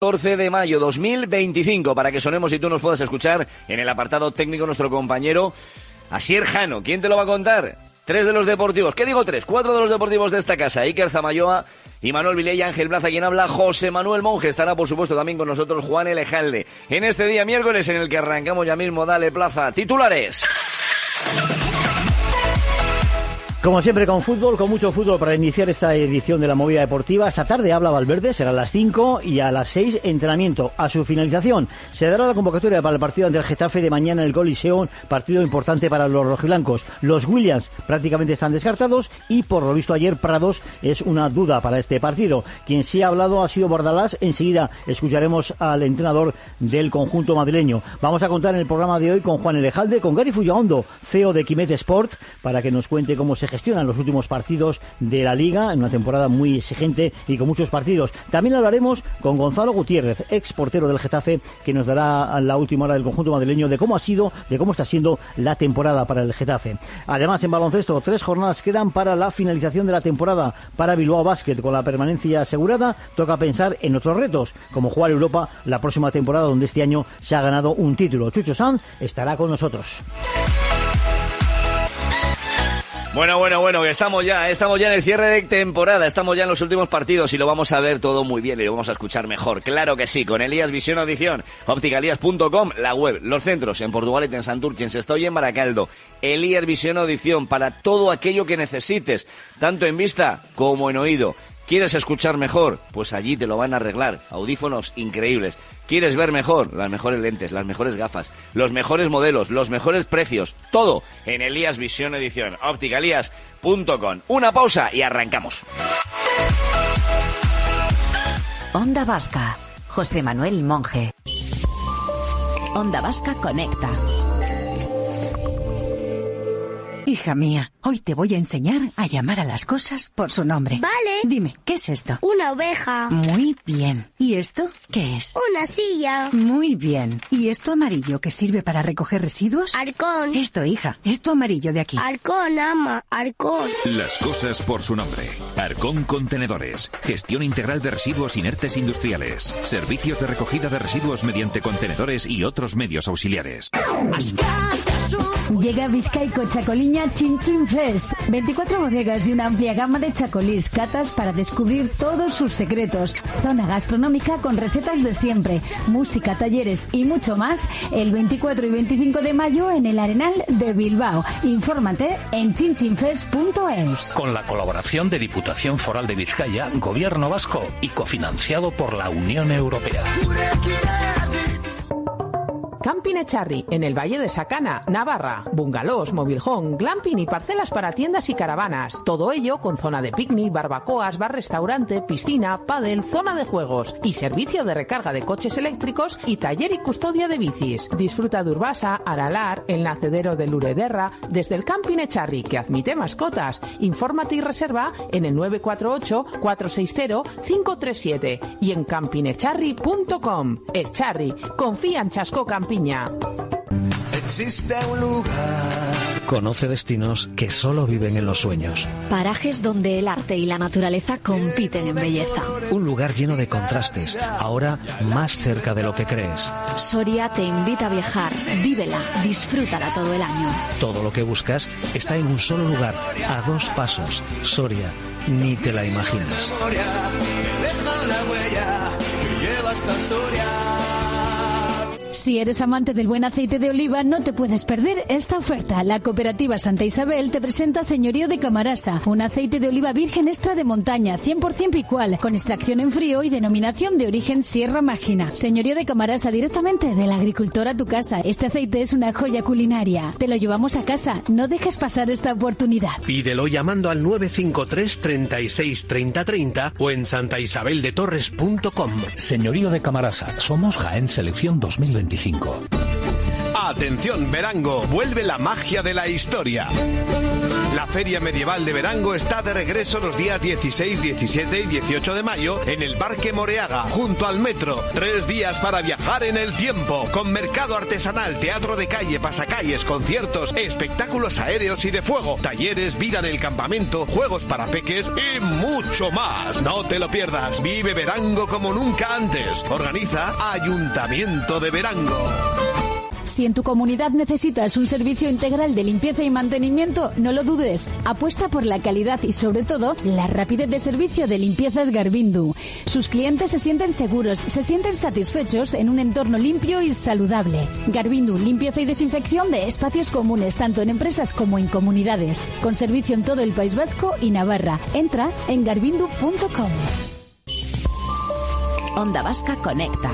14 de mayo 2025, para que sonemos y tú nos puedas escuchar en el apartado técnico nuestro compañero Asier Jano. ¿Quién te lo va a contar? 3 de los deportivos, ¿qué digo 3? 4 de los deportivos de esta casa, Iker Zamayoa y Manuel Vilella, Ángel Plaza, quien habla, José Manuel Monge. Estará por supuesto también con nosotros Juan Elejalde. En este día miércoles en el que arrancamos ya mismo, dale Plaza, titulares. Como siempre con fútbol, con mucho fútbol para iniciar esta edición de la Movida Deportiva. Esta tarde habla Valverde, será a las 5 y a las 6 entrenamiento. A su finalización se dará la convocatoria para el partido ante el Getafe de mañana en el Coliseo, partido importante para los rojiblancos. Los Williams prácticamente están descartados y por lo visto ayer Prados es una duda para este partido. Quien sí ha hablado ha sido Bordalás. Enseguida escucharemos al entrenador del conjunto madrileño. Vamos a contar en el programa de hoy con Juan Elejalde, con Gary Fullaondo, CEO de Quimet Sport, para que nos cuente cómo se gestionan los últimos partidos de la Liga en una temporada muy exigente y con muchos partidos. También hablaremos con Gonzalo Gutiérrez, ex portero del Getafe, que nos dará la última hora del conjunto madrileño de cómo ha sido, de cómo está siendo la temporada para el Getafe. Además, en baloncesto, 3 jornadas quedan para la finalización de la temporada para Bilbao Basket. Con la permanencia asegurada, toca pensar en otros retos, como jugar Europa la próxima temporada, donde este año se ha ganado un título. Chucho Sanz estará con nosotros. Bueno, que estamos ya en el cierre de temporada, estamos ya en los últimos partidos y lo vamos a ver todo muy bien y lo vamos a escuchar mejor, claro que sí, con Elías Visión Audición, opticalías.com, la web, los centros en Portugalete, en Santurce, en Sestoy y en Baracaldo. Elías Visión Audición, para todo aquello que necesites, tanto en vista como en oído. ¿Quieres escuchar mejor? Pues allí te lo van a arreglar. Audífonos increíbles. ¿Quieres ver mejor? Las mejores lentes, las mejores gafas, los mejores modelos, los mejores precios. Todo en Elías Visión Edición. opticalías.com. Una pausa y arrancamos. Onda Vasca. José Manuel Monge. Onda Vasca Conecta. Hija mía, hoy te voy a enseñar a llamar a las cosas por su nombre. Vale. Dime, ¿qué es esto? Una oveja. Muy bien. ¿Y esto qué es? Una silla. Muy bien. ¿Y esto amarillo que sirve para recoger residuos? Arcón. Esto, hija, esto amarillo de aquí. Arcón, ama, Arcón. Las cosas por su nombre. Arcón Contenedores. Gestión integral de residuos inertes industriales. Servicios de recogida de residuos mediante contenedores y otros medios auxiliares. Llega a Vizcaico Chacoliña Chin Chin Fest. 24 bodegas y una amplia gama de chacolís, catas para descubrir todos sus secretos. Zona gastronómica con recetas de siempre, música, talleres y mucho más. El 24 y 25 de mayo en el Arenal de Bilbao. Infórmate en chinchinfest.eus. Con la colaboración de Diputación Foral de Vizcaya, Gobierno Vasco y cofinanciado por la Unión Europea. Camping Echarri, en el Valle de Sacana, Navarra. Bungalows, mobilhome, glamping y parcelas para tiendas y caravanas. Todo ello con zona de picnic, barbacoas, bar-restaurante, piscina, pádel, zona de juegos y servicio de recarga de coches eléctricos y taller y custodia de bicis. Disfruta de Urbasa, Aralar, el nacedero de Lurederra, desde el Camping Echarri, que admite mascotas. Infórmate y reserva en el 948-460-537 y en campingecharri.com. Echarri, confía en Chasco Campiña. Existe un lugar. Conoce destinos que solo viven en los sueños. Parajes donde el arte y la naturaleza compiten en belleza. Un lugar lleno de contrastes, ahora más cerca de lo que crees. Soria te invita a viajar, vívela, disfrútala todo el año. Todo lo que buscas está en un solo lugar, a 2 pasos. Soria, ni te la imaginas. Dejan la huella que lleva hasta Soria. Si eres amante del buen aceite de oliva, no te puedes perder esta oferta. La Cooperativa Santa Isabel te presenta Señorío de Camarasa, un aceite de oliva virgen extra de montaña, 100% picual, con extracción en frío y denominación de origen Sierra Mágina. Señorío de Camarasa, directamente del agricultor a tu casa. Este aceite es una joya culinaria. Te lo llevamos a casa. No dejes pasar esta oportunidad. Pídelo llamando al 953 36 30 30 o en santaisabeldetorres.com. Señorío de Camarasa. Somos Jaén Selección 2025. Atención, Verango, vuelve la magia de la historia. La Feria Medieval de Verango está de regreso los días 16, 17 y 18 de mayo en el Parque Moreaga, junto al metro. 3 días para viajar en el tiempo, con mercado artesanal, teatro de calle, pasacalles, conciertos, espectáculos aéreos y de fuego, talleres, vida en el campamento, juegos para peques y mucho más. No te lo pierdas, vive Verango como nunca antes. Organiza Ayuntamiento de Verango. Si en tu comunidad necesitas un servicio integral de limpieza y mantenimiento, no lo dudes. Apuesta por la calidad y, sobre todo, la rapidez de servicio de Limpiezas Garbindu. Sus clientes se sienten seguros, se sienten satisfechos en un entorno limpio y saludable. Garbindu, limpieza y desinfección de espacios comunes, tanto en empresas como en comunidades. Con servicio en todo el País Vasco y Navarra. Entra en garbindu.com. Onda Vasca conecta.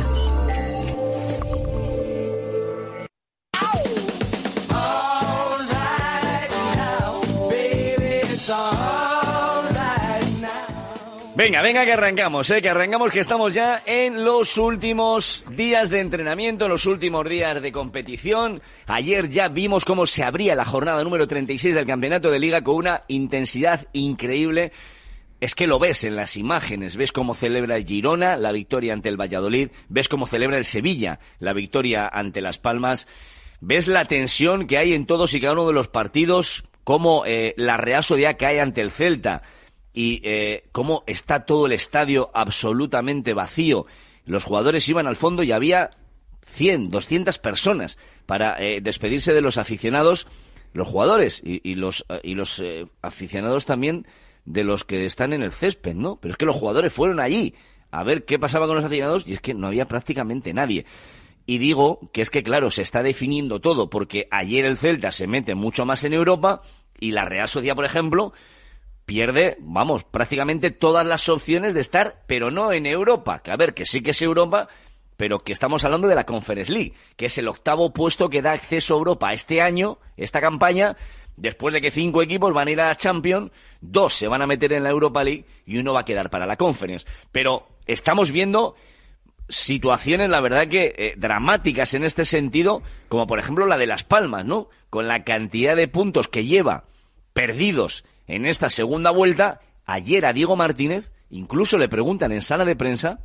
Venga, que arrancamos, que estamos ya en los últimos días de entrenamiento, en los últimos días de competición. Ayer ya vimos cómo se abría la jornada número 36 del Campeonato de Liga con una intensidad increíble. Es que lo ves en las imágenes, ves cómo celebra el Girona la victoria ante el Valladolid, ves cómo celebra el Sevilla la victoria ante Las Palmas, ves la tensión que hay en todos y cada uno de los partidos, cómo la Real Sociedad cae ante el Celta. Y cómo está todo el estadio absolutamente vacío. Los jugadores iban al fondo y había 100, 200 personas para despedirse de los aficionados, los jugadores y los aficionados también de los que están en el césped, ¿no? Pero es que los jugadores fueron allí a ver qué pasaba con los aficionados y es que no había prácticamente nadie. Y digo que es que, claro, se está definiendo todo porque ayer el Celta se mete mucho más en Europa y la Real Sociedad, por ejemplo, pierde, prácticamente todas las opciones de estar, pero no en Europa, que a ver, que sí que es Europa, pero que estamos hablando de la Conference League, que es el 8º puesto que da acceso a Europa este año, esta campaña, después de que 5 equipos van a ir a la Champions, 2 se van a meter en la Europa League y 1 va a quedar para la Conference. Pero estamos viendo situaciones, la verdad que dramáticas en este sentido, como por ejemplo la de Las Palmas, ¿no? Con la cantidad de puntos que lleva perdidos en esta segunda vuelta. Ayer a Diego Martínez incluso le preguntan en sala de prensa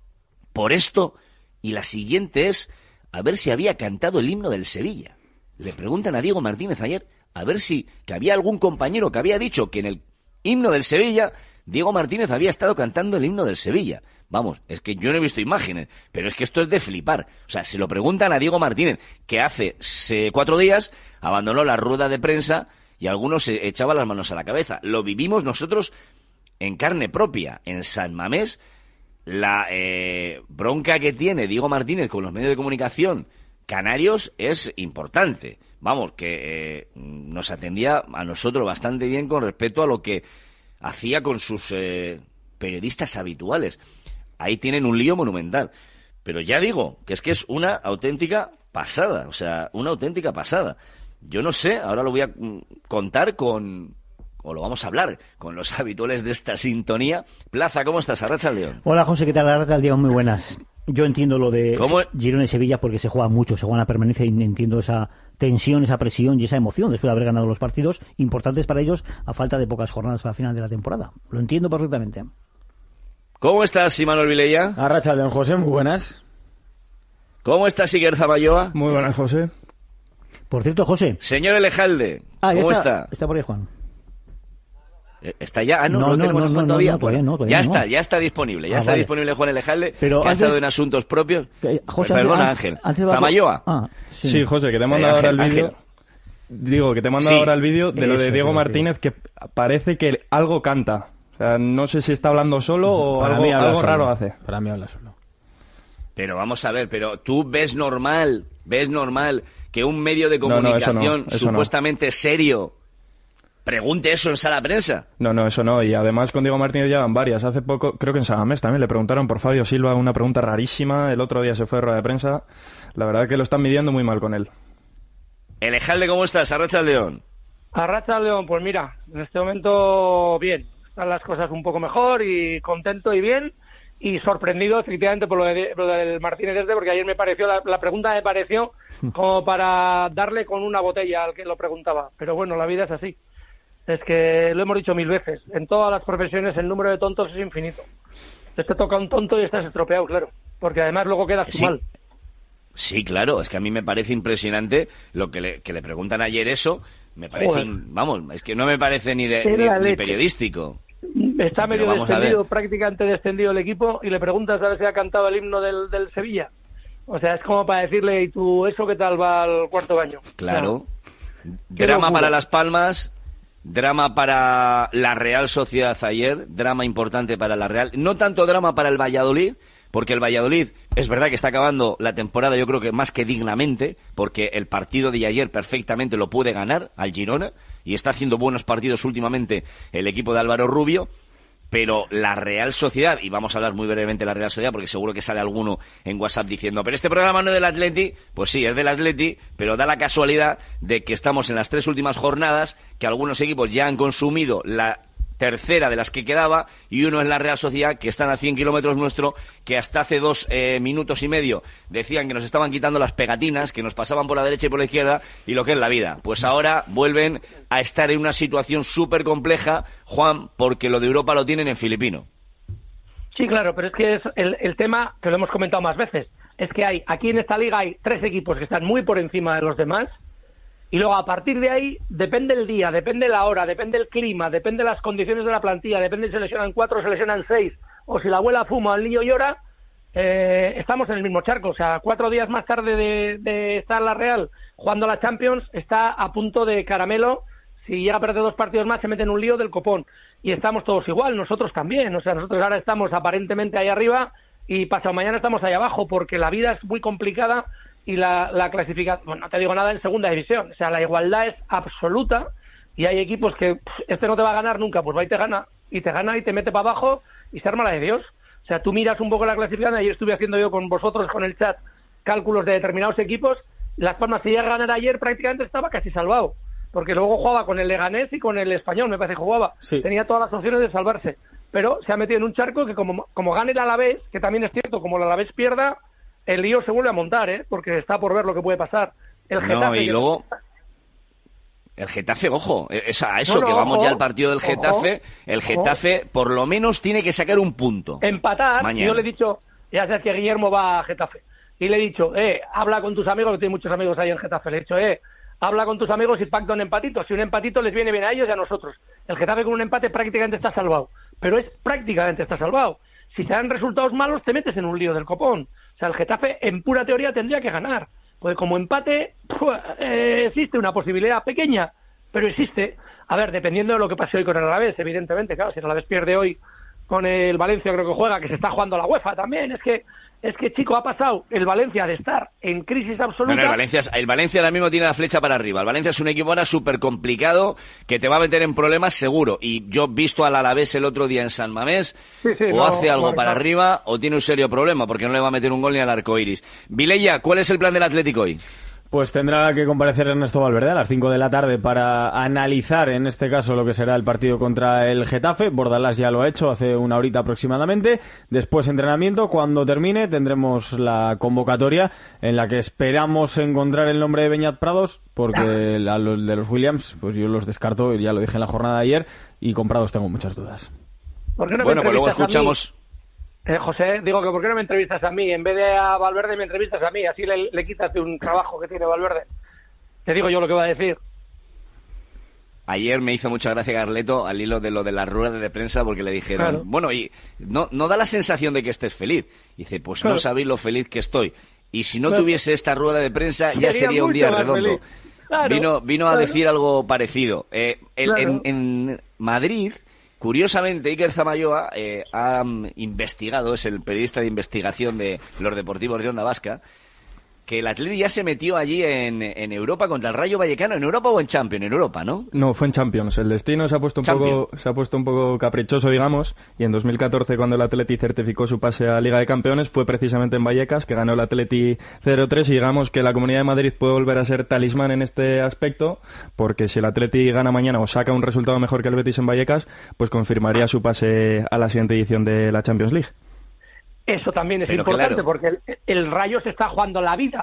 por esto, y la siguiente es a ver si había cantado el himno del Sevilla. Le preguntan a Diego Martínez ayer a ver si que había algún compañero que había dicho que en el himno del Sevilla Diego Martínez había estado cantando el himno del Sevilla. Vamos, es que yo no he visto imágenes, pero es que esto es de flipar. O sea, se lo preguntan a Diego Martínez, que hace 4 días abandonó la rueda de prensa y algunos se echaban las manos a la cabeza. Lo vivimos nosotros en carne propia. En San Mamés, la bronca que tiene Diego Martínez con los medios de comunicación canarios es importante. Vamos, que nos atendía a nosotros bastante bien con respecto a lo que hacía con sus periodistas habituales. Ahí tienen un lío monumental. Pero ya digo, que es una auténtica pasada. O sea, una auténtica pasada. Yo no sé, ahora lo voy a contar o lo vamos a hablar con los habituales de esta sintonía. Plaza, ¿cómo estás? Arratsaldeon. Hola, José, ¿qué tal? Arratsaldeon, muy buenas. Yo entiendo lo de Girona y Sevilla porque se juega mucho, se juega la permanencia y entiendo esa tensión, esa presión y esa emoción después de haber ganado los partidos importantes para ellos a falta de pocas jornadas para el final de la temporada. Lo entiendo perfectamente. ¿Cómo estás, Imanol Vilella? Arratsaldeon, José, muy buenas. ¿Cómo estás, Iker Zamayoa? Muy buenas, José. Por cierto, José. Señor Elejalde, ¿cómo está? Está por ahí, Juan. ¿Está ya? No tenemos Juan todavía. Ya está disponible. Está disponible Juan Elejalde, pero que ha estado en asuntos propios. José, perdona, Ángel. Zamayoa. Sí, José, que te he mandado ahora el vídeo. Digo, que te he mandado ahora el vídeo de lo de Diego Martínez, que parece que algo canta. O sea, no sé si está hablando solo o algo raro hace. Para mí habla solo. Pero vamos a ver, pero tú ves normal que un medio de comunicación eso supuestamente serio pregunte eso en sala de prensa. No, eso no. Y además con Diego Martínez ya van varias. Hace poco, creo que en San Mamés también le preguntaron por Fabio Silva una pregunta rarísima. El otro día se fue a rueda de prensa. La verdad es que lo están midiendo muy mal con él. Elejalde, ¿cómo estás? Arratsaldeon. Arratsaldeon, pues mira, en este momento bien. Están las cosas un poco mejor y contento y bien. y sorprendido efectivamente por lo del Martínez Erte, porque ayer me pareció, la pregunta me pareció como para darle con una botella al que lo preguntaba. Pero bueno, la vida es así. Es que lo hemos dicho 1000 veces. En todas las profesiones el número de tontos es infinito. Te toca un tonto y estás estropeado, claro. Porque además luego quedas tú mal. Sí, claro. Es que a mí me parece impresionante lo que le preguntan ayer eso. Me parece, vamos, es que no me parece ni periodístico. Está medio descendido, prácticamente descendido el equipo, y le preguntas a ver si ha cantado el himno del Sevilla. O sea, es como para decirle, ¿y tú eso qué tal va al cuarto baño? Claro. No. Drama para Las Palmas, drama para la Real Sociedad ayer, drama importante para la Real. No tanto drama para el Valladolid, porque el Valladolid es verdad que está acabando la temporada, yo creo que más que dignamente, porque el partido de ayer perfectamente lo puede ganar al Girona, y está haciendo buenos partidos últimamente el equipo de Álvaro Rubio, pero la Real Sociedad, y vamos a hablar muy brevemente de la Real Sociedad, porque seguro que sale alguno en WhatsApp diciendo, pero este programa no es del Atleti, pues sí, es del Atleti, pero da la casualidad de que estamos en las 3 últimas jornadas, que algunos equipos ya han consumido la tercera de las que quedaba, y uno es la Real Sociedad, que están a 100 kilómetros nuestro, que hasta hace 2 minutos y medio decían que nos estaban quitando las pegatinas, que nos pasaban por la derecha y por la izquierda, y lo que es la vida. Pues ahora vuelven a estar en una situación súper compleja, Juan, porque lo de Europa lo tienen en filipino. Sí, claro, pero es que es el tema, que lo hemos comentado más veces, es que aquí en esta liga hay 3 equipos que están muy por encima de los demás. Y luego, a partir de ahí, depende el día, depende la hora, depende el clima, depende las condiciones de la plantilla, depende si se lesionan 4 o se lesionan 6, o si la abuela fuma o el niño llora, estamos en el mismo charco. O sea, 4 días más tarde de estar la Real jugando la Champions, está a punto de caramelo. Si llega a perder 2 partidos más, se mete en un lío del copón. Y estamos todos igual, nosotros también. O sea, nosotros ahora estamos aparentemente ahí arriba y pasado mañana estamos ahí abajo, porque la vida es muy complicada. Y la clasificación, bueno, no te digo nada en segunda división, o sea, la igualdad es absoluta, y hay equipos que este no te va a ganar nunca, pues va y te gana y te mete para abajo y se arma la de Dios. O sea, tú miras un poco la clasificación. Ayer estuve haciendo yo con vosotros, con el chat, cálculos de determinados equipos. Las Palmas, si llega a ganar ayer, prácticamente estaba casi salvado, porque luego jugaba con el Leganés y con el Español, me parece que jugaba, sí. Tenía todas las opciones de salvarse, pero se ha metido en un charco que como gane el Alavés, que también es cierto, como el Alavés pierda, el lío se vuelve a montar, porque está por ver lo que puede pasar. El Getafe, no, y luego el Getafe, ojo, es a eso, que vamos ya al partido del Getafe. El Getafe por lo menos tiene que sacar un punto. Empatar. Mañana. Yo le he dicho, ya sabes que Guillermo va a Getafe, y le he dicho, habla con tus amigos, que tiene muchos amigos ahí en Getafe, le he dicho, habla con tus amigos y pacta un empatito. Si un empatito les viene bien a ellos y a nosotros. El Getafe con un empate prácticamente está salvado, pero prácticamente está salvado. Si se dan resultados malos, te metes en un lío del copón. O sea, el Getafe, en pura teoría, tendría que ganar. Pues como empate, existe una posibilidad pequeña, pero existe. A ver, dependiendo de lo que pase hoy con el Alavés, evidentemente, claro, si el Alavés pierde hoy con el Valencia, creo que juega, que se está jugando la UEFA también, es que chico, ha pasado el Valencia de estar en crisis absoluta. No, el Valencia ahora mismo tiene la flecha para arriba. El Valencia es un equipo ahora súper complicado, que te va a meter en problemas seguro. Y yo he visto al Alavés el otro día en San Mamés, hace algo para arriba o tiene un serio problema, porque no le va a meter un gol ni al arco iris. Vilella, ¿cuál es el plan del Atlético hoy? Pues tendrá que comparecer Ernesto Valverde a las 5 de la tarde para analizar, en este caso, lo que será el partido contra el Getafe. Bordalás ya lo ha hecho hace una horita aproximadamente. Después entrenamiento. Cuando termine tendremos la convocatoria en la que esperamos encontrar el nombre de Beñat Prados, porque a los de los Williams, pues yo los descarto, ya lo dije en la jornada de ayer, y con Prados tengo muchas dudas. ¿Por qué no bueno, pues luego escuchamos... José, digo que ¿por qué no me entrevistas a mí? En vez de a Valverde me entrevistas a mí, así le quitas un trabajo que tiene Valverde. Te digo yo lo que va a decir. Ayer me hizo mucha gracia Carleto al hilo de lo de la rueda de prensa, porque le dijeron, claro, bueno, y no da la sensación de que estés feliz. Y dice, pues claro, no sabéis lo feliz que estoy. Y si no tuviese esta rueda de prensa, ya sería un día redondo. Claro, vino a decir algo parecido. En Madrid... Curiosamente, Iker Zamayoa ha investigado, es el periodista de investigación de los deportivos de Onda Vasca, que el Atleti ya se metió allí en Europa contra el Rayo Vallecano. ¿En Europa o en Champions? En Europa, ¿no? No, fue en Champions. El destino se ha puesto un poco caprichoso, digamos, y en 2014, cuando el Atleti certificó su pase a Liga de Campeones, fue precisamente en Vallecas, que ganó el Atleti 0-3, y digamos que la Comunidad de Madrid puede volver a ser talismán en este aspecto, porque si el Atleti gana mañana o saca un resultado mejor que el Betis en Vallecas, pues confirmaría su pase a la siguiente edición de la Champions League. Eso también es Pero importante, claro, porque el Rayo se está jugando la vida.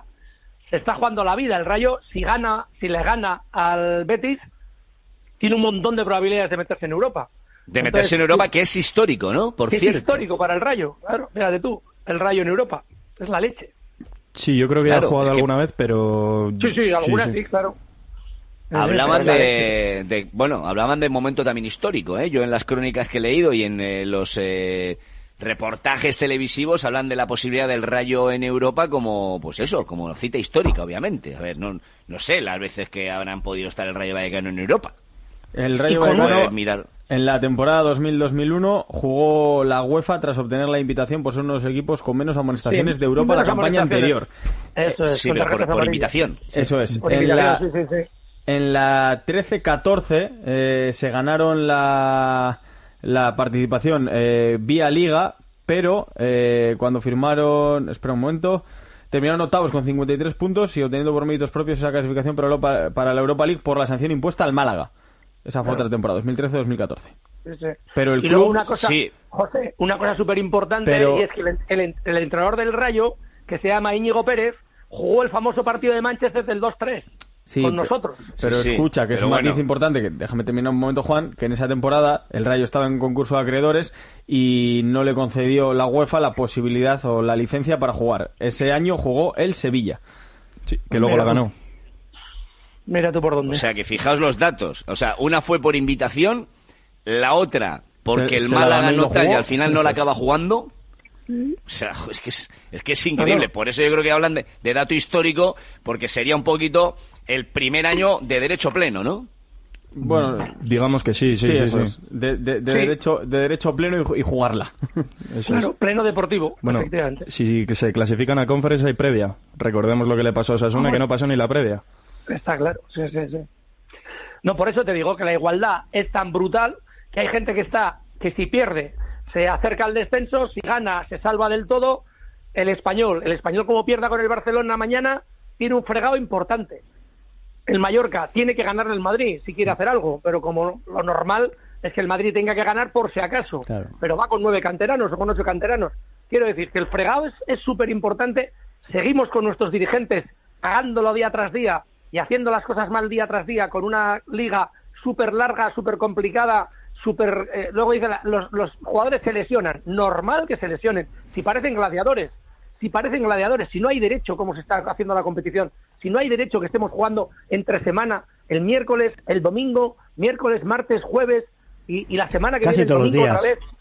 El Rayo, si le gana al Betis, tiene un montón de probabilidades de meterse en Europa. Meterse en Europa, que es histórico, ¿no? Por cierto. Es histórico para el Rayo, claro. Fíjate tú, el Rayo en Europa. Es la leche. Sí, yo creo que ya ha jugado alguna vez, pero... Sí, alguna sí, claro. Hablaban hablaban de momento también histórico, ¿eh? Yo en las crónicas que he leído y en los reportajes televisivos hablan de la posibilidad del Rayo en Europa como, pues eso, como cita histórica, obviamente. A ver, no sé las veces que habrán podido estar el Rayo Vallecano en Europa. El Rayo Vallecano, en la temporada 2000-2001, jugó la UEFA tras obtener la invitación por ser uno de los equipos con menos amonestaciones de Europa la campaña anterior. Eso es. Sí, pero por invitación. Eso es. Por En la 13-14 se ganaron la participación vía Liga, pero cuando firmaron... Espera un momento... Terminaron octavos con 53 puntos y obteniendo por méritos propios esa clasificación para la Europa League por la sanción impuesta al Málaga. Esa fue otra temporada, 2013-2014. Sí. Pero el y club... luego una cosa, sí. José, una cosa súper importante, y es que el entrenador del Rayo, que se llama Íñigo Pérez, jugó el famoso partido de Manchester del 2-3 con nosotros. Pero escucha, que es un matiz importante, que déjame terminar un momento, Juan, que en esa temporada el Rayo estaba en concurso de acreedores y no le concedió la UEFA la posibilidad o la licencia para jugar. Ese año jugó el Sevilla. Sí, que luego la ganó. Mira tú por dónde. O sea, que fijaos los datos. O sea, una fue por invitación, la otra porque el Málaga no y al final no la acaba jugando. O sea, es que es increíble. Por eso yo creo que hablan de dato histórico, porque sería un poquito el primer año de derecho pleno, ¿no? Bueno, digamos que sí. De derecho pleno y jugarla. Claro, pleno deportivo, bueno, efectivamente. Si que se clasifican a Conference hay previa. Recordemos lo que le pasó a Osasuna, que no pasó ni la previa. Está claro, sí. No, por eso te digo que la igualdad es tan brutal que hay gente que si pierde se acerca al descenso, si gana se salva del todo. El español como pierda con el Barcelona mañana, tiene un fregado importante. El Mallorca tiene que ganarle al Madrid si quiere hacer algo, pero como lo normal es que el Madrid tenga que ganar por si acaso. Claro. Pero va con 9 canteranos o con 8 canteranos. Quiero decir que el fregado es súper importante. Seguimos con nuestros dirigentes hagándolo día tras día y haciendo las cosas mal día tras día, con una liga súper larga, súper complicada, luego dicen los jugadores se lesionan. Normal que se lesionen. Si parecen gladiadores, si no hay derecho, como se está haciendo la competición, si no hay derecho que estemos jugando entre semana, el miércoles, el domingo, miércoles, martes, jueves y la semana que casi viene el domingo todos los días. otra vez.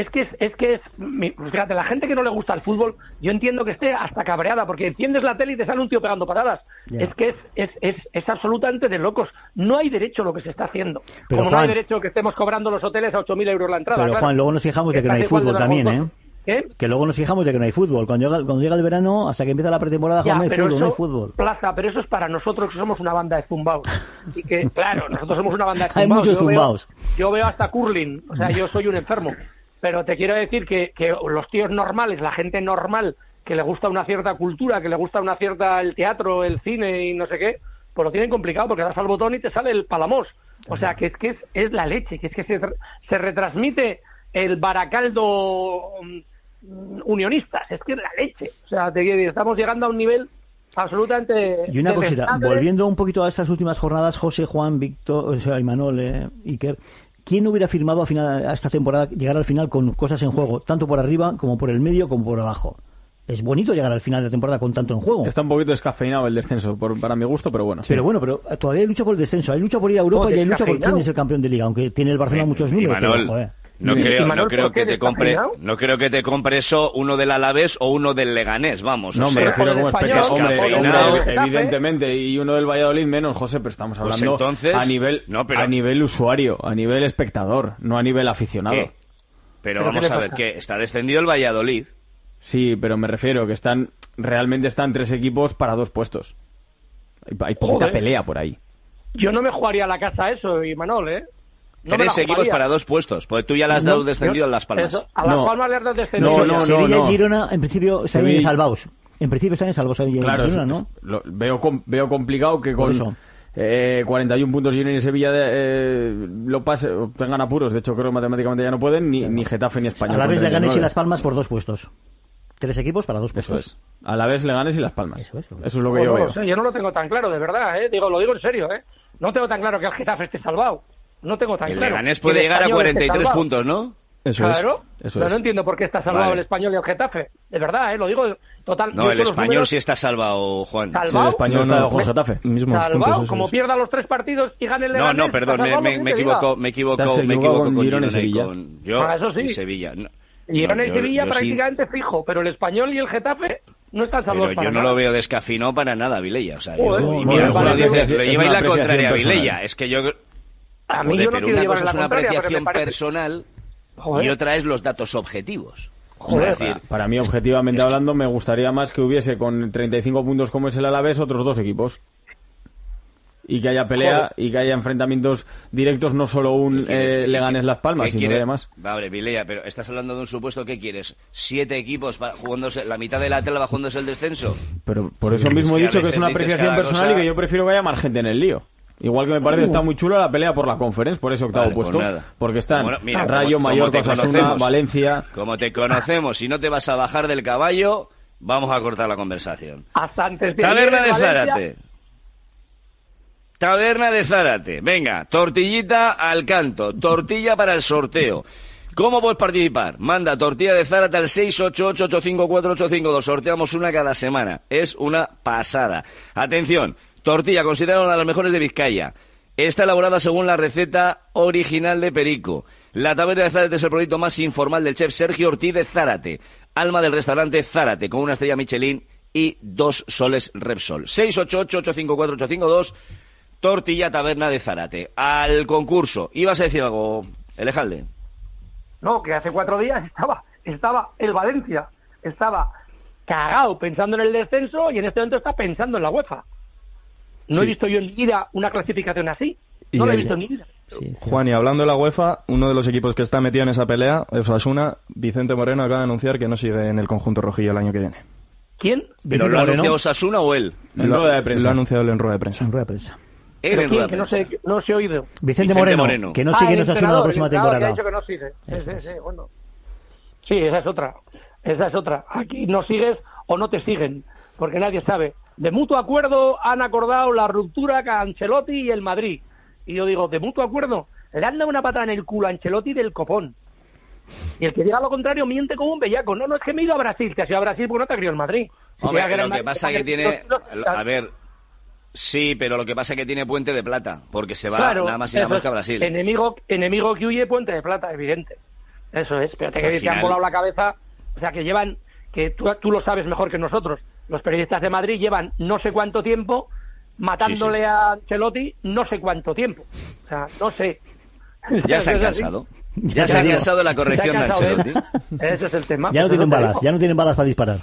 Fíjate, la gente que no le gusta el fútbol, yo entiendo que esté hasta cabreada, porque enciendes la tele y te sale un tío pegando patadas. Yeah. Es absolutamente de locos. No hay derecho a lo que se está haciendo. Pero como Juan, no hay derecho que estemos cobrando los hoteles a 8.000 euros la entrada. Pero claro. Juan, luego nos fijamos de que no hay fútbol también, ¿eh? ¿Qué? Que luego nos fijamos de que no hay fútbol. Cuando llega el verano, hasta que empieza la pretemporada, Juan, no hay fútbol. Plaza, pero eso es para nosotros que somos una banda de zumbaos. Y que, claro, nosotros somos una banda de zumbaos. Hay muchos zumbaos. Yo veo hasta curling, o sea, yo soy un enfermo. Pero te quiero decir que los tíos normales, la gente normal, que le gusta una cierta cultura, que le gusta una cierta el teatro, el cine y no sé qué, pues lo tienen complicado porque das al botón y te sale el Palamós. O sea, que es la leche, que es que se retransmite el Baracaldo unionistas, es que es la leche. O sea, estamos llegando a un nivel absolutamente... Y una cosita, volviendo un poquito a estas últimas jornadas, José, Juan, Víctor, o sea, Imanol, Iker... ¿Quién hubiera firmado a esta temporada llegar al final con cosas en juego, tanto por arriba como por el medio como por abajo? Es bonito llegar al final de la temporada con tanto en juego. Está un poquito descafeinado el descenso, para mi gusto, pero bueno. Sí. Pero todavía hay lucha por el descenso, hay lucha por ir a Europa y hay lucha por quién es el campeón de liga, aunque tiene el Barcelona muchos números. Pero, no creo que te compre eso uno del Alavés o uno del Leganés, vamos. No, me refiero como hombre, evidentemente, y uno del Valladolid menos, José, pero estamos hablando pues entonces, a nivel usuario, a nivel espectador, no a nivel aficionado. ¿Qué? Pero vamos a ver, ¿qué? ¿Está descendido el Valladolid? Sí, pero me refiero que realmente están 3 equipos para 2 puestos. Hay poquita pelea por ahí. Yo no me jugaría a la casa eso, Imanol, ¿eh? No 3 equipos para 2 puestos, porque tú ya le has dado descendido a Las Palmas. Eso, a Las Palmas le has dado descendido. No. Sevilla y Girona, en principio, están en salvaos. En principio están en salvaos. Claro, Girona, ¿no? Veo complicado que con 41 puntos Girona y Sevilla tengan apuros. De hecho, creo que matemáticamente ya no pueden, ni Getafe ni Español. A la vez le ganes y Las Palmas por 2 puestos. 3 equipos para 2 puestos. Eso es. A la vez Leganés y Las Palmas. Eso es lo que yo veo. Yo no lo tengo tan claro, de verdad, lo digo en serio, No tengo tan claro que el Getafe esté salvado. No tengo tan claro. El Leganés puede llegar a 43 puntos, ¿no? Eso es. No entiendo por qué está salvado el Español y el Getafe. De verdad, lo digo total. No, el Español sí está salvado, Juan. ¿Salvado? Sí, el Español no con el Getafe. ¿Salvado? Como pierda los 3 partidos y gane el Leganés. No, perdón, me equivoco con Girona y Sevilla. Eso sí. Y Sevilla. Girona y Sevilla prácticamente fijo, pero el Español y el Getafe no están salvados. Pero yo no lo veo descafeinado para nada, Vilella. O sea, lo lleváis la contraria, Vilella. Es que yo... pero una cosa es una apreciación personal y otra es los datos objetivos. Para mí, objetivamente hablando, me gustaría más que hubiese con 35 puntos como es el Alavés otros 2 equipos. Y que haya pelea y que haya enfrentamientos directos, no solo un Leganés Las Palmas, sino que haya más. Vale, Vilella, pero estás hablando de un supuesto, ¿qué quieres? 7 equipos jugándose, la mitad de la tabla jugándose el descenso. Pero por eso mismo he dicho que es una apreciación personal y que yo prefiero que haya más gente en el lío. Igual que me parece que está muy chula la pelea por la Conference, por ese octavo puesto. Porque están Rayo, Mallorca, Osasuna, Valencia. Como te conocemos, si no te vas a bajar del caballo, vamos a cortar la conversación. Hasta antes de Taberna de Zárate. Taberna de Zárate. Venga, tortillita al canto, tortilla para el sorteo. ¿Cómo puedes participar? Manda tortilla de Zárate al 688-854-852. Sorteamos una cada semana. Es una pasada. Atención, tortilla considerada una de las mejores de Vizcaya. Está elaborada según la receta original de Perico. La Taberna de Zárate es el proyecto más informal del chef Sergio Ortiz de Zárate. Alma del restaurante Zárate, con una estrella Michelin y 2 soles Repsol. 688-854-852. Tortilla Taberna de Zárate. Al concurso. ¿Ibas a decir algo, Elejalde? No, que hace 4 días estaba el Valencia. Estaba cagado pensando en el descenso y en este momento está pensando en la UEFA. No he visto yo en mi vida una clasificación así. No lo he visto en mi vida. Juan, y hablando de la UEFA, uno de los equipos que está metido en esa pelea, Osasuna, Vicente Moreno, acaba de anunciar que no sigue en el conjunto rojillo el año que viene. ¿Quién? ¿Pero lo ha anunciado Osasuna o él? En rueda de prensa. Lo ha anunciado él en rueda de prensa. En rueda de prensa. No se ha oído. Vicente Moreno, que no sigue en Osasuna la próxima temporada. Que ha dicho que no sigue. Sí, esa es otra. Aquí no sigues o no te siguen, porque nadie sabe. De mutuo acuerdo han acordado la ruptura con Ancelotti y el Madrid. Y yo digo, de mutuo acuerdo, le han dado una patada en el culo a Ancelotti del copón. Y el que diga lo contrario miente como un bellaco. No, es que me he ido a Brasil, que ha sido a Brasil porque no te ha criado el Madrid. Hombre, lo que pasa es que tiene... A ver... Sí, pero lo que pasa es que tiene puente de plata, porque se va nada más y nada más que a Brasil. Enemigo que huye, puente de plata, evidente. Eso es, pero te han volado la cabeza, o sea, que llevan, que tú lo sabes mejor que nosotros, los periodistas de Madrid llevan no sé cuánto tiempo matándole a Ancelotti, no sé cuánto tiempo. O sea, no sé. Ya se han cansado. Ya se han cansado de la corrección de Ancelotti. Ese es el tema. Ya no tienen balas para disparar.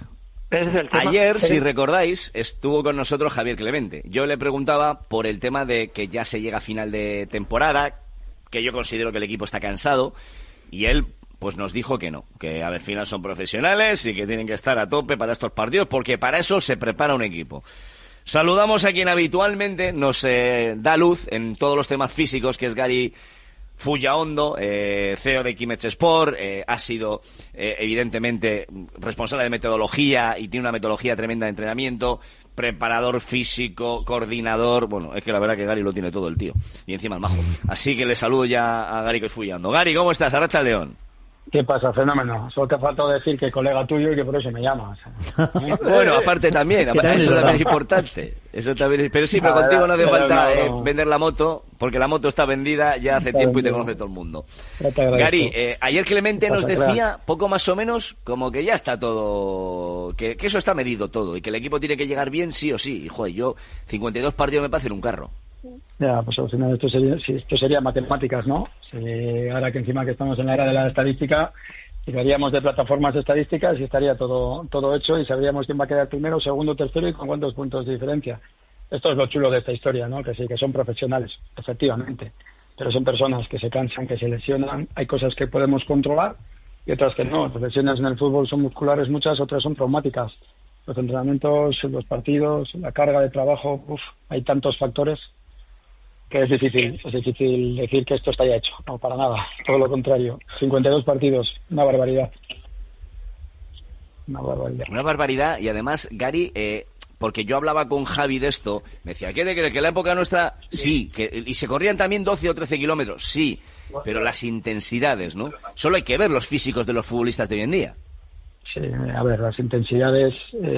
Ayer, si recordáis, estuvo con nosotros Javier Clemente. Yo le preguntaba por el tema de que ya se llega a final de temporada, que yo considero que el equipo está cansado, y él pues nos dijo que no, que al final son profesionales y que tienen que estar a tope para estos partidos, porque para eso se prepara un equipo. Saludamos a quien habitualmente nos da luz en todos los temas físicos, que es Gary Fullaondo, CEO de Kimmich Sport, ha sido evidentemente responsable de metodología y tiene una metodología tremenda de entrenamiento, preparador físico, coordinador, bueno, es que la verdad que Gary lo tiene todo el tío, y encima el majo. Así que le saludo ya a Gary Fullaondo. Gary, ¿cómo estás? Arratsaldeon. ¿Qué pasa? Fenómeno. Solo te faltó decir que colega tuyo y que por eso me llamas. Bueno, aparte también, eso también es importante. Eso también pero sí, pero contigo no hace falta vender la moto, porque la moto está vendida ya hace tiempo y te conoce todo el mundo. Gary, ayer Clemente nos decía, poco más o menos, como que ya está todo, que eso está medido todo, y que el equipo tiene que llegar bien sí o sí. Y joder, yo 52 partidos me parecen un carro. Ya, pues al final esto sería matemáticas, ¿no? Ahora que encima que estamos en la era de la estadística, tiraríamos de plataformas estadísticas y estaría todo hecho y sabríamos quién va a quedar primero, segundo, tercero y con cuántos puntos de diferencia. Esto es lo chulo de esta historia, ¿no? Que sí, que son profesionales, efectivamente, pero son personas que se cansan, que se lesionan, hay cosas que podemos controlar y otras que no. Las lesiones en el fútbol son musculares muchas, otras son traumáticas. Los entrenamientos, los partidos, la carga de trabajo, hay tantos factores que es difícil decir que esto está ya hecho. No, para nada, todo lo contrario. 52 partidos, una barbaridad. Una barbaridad. Y además, Gary, porque yo hablaba con Javi de esto, me decía, ¿qué te crees? ¿Que en la época nuestra? Sí, y se corrían también 12 o 13 kilómetros, sí, pero las intensidades, ¿no? Solo hay que ver los físicos de los futbolistas de hoy en día. Sí, a ver, las intensidades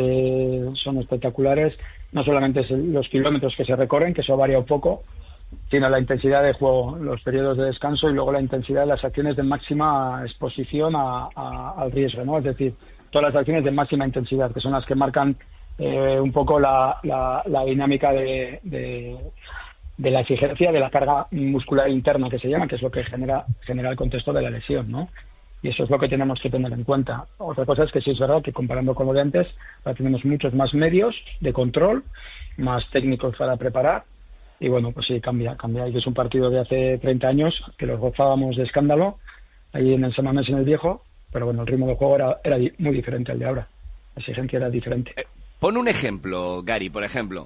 son espectaculares, no solamente es los kilómetros que se recorren, que eso varía un poco, sino la intensidad de juego, los periodos de descanso y luego la intensidad de las acciones de máxima exposición al riesgo, ¿no? Es decir, todas las acciones de máxima intensidad, que son las que marcan un poco la dinámica de la exigencia de la carga muscular interna, que se llama, que es lo que genera el contexto de la lesión, ¿no? Y eso es lo que tenemos que tener en cuenta. Otra cosa es que sí es verdad que comparando con lo de antes, ahora tenemos muchos más medios de control, más técnicos para preparar, y bueno, pues sí, cambia. Y que es un partido de hace 30 años, que los gozábamos de escándalo, ahí en el San Mamés, en el Viejo, pero bueno, el ritmo de juego era muy diferente al de ahora. La exigencia era diferente. Pon un ejemplo, Gary, por ejemplo.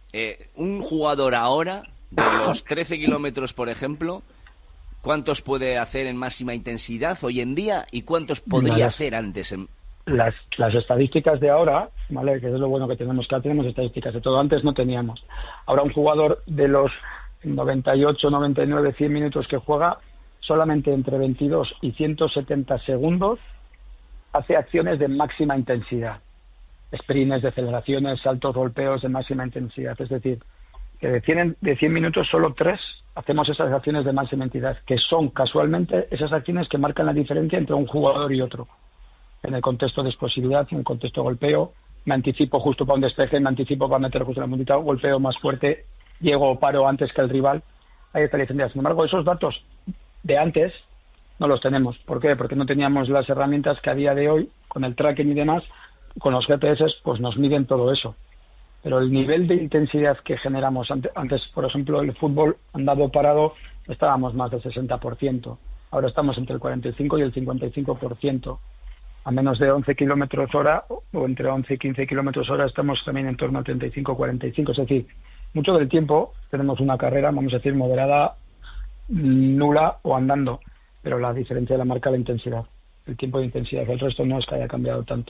Un jugador ahora, de los 13 kilómetros, por ejemplo, ¿cuántos puede hacer en máxima intensidad hoy en día y cuántos podría hacer antes? Las estadísticas de ahora, ¿vale? Que es lo bueno que tenemos estadísticas de todo. Antes no teníamos. Ahora un jugador de los 98, 99, 100 minutos que juega, solamente entre 22 y 170 segundos hace acciones de máxima intensidad. Sprints, deceleraciones, saltos, golpeos de máxima intensidad. Es decir, que de 100 minutos solo 3 hacemos esas acciones de máxima intensidad, que son casualmente esas acciones que marcan la diferencia entre un jugador y otro. En el contexto de explosividad, en el contexto de golpeo, me anticipo justo para un despeje, me anticipo para meter justo en la puntita, golpeo más fuerte, llego o paro antes que el rival. Ahí está la diferencia. Sin embargo, esos datos de antes no los tenemos. ¿Por qué? Porque no teníamos las herramientas que a día de hoy, con el tracking y demás, con los GPS, pues nos miden todo eso. Pero el nivel de intensidad que generamos antes, por ejemplo, el fútbol andado parado, estábamos más del 60%. Ahora estamos entre el 45 y el 55%. A menos de 11 kilómetros hora, o entre 11 y 15 kilómetros hora, estamos también en torno al 35-45. Es decir, mucho del tiempo tenemos una carrera, vamos a decir, moderada, nula o andando. Pero la diferencia la marca la intensidad. El tiempo de intensidad. El resto no es que haya cambiado tanto.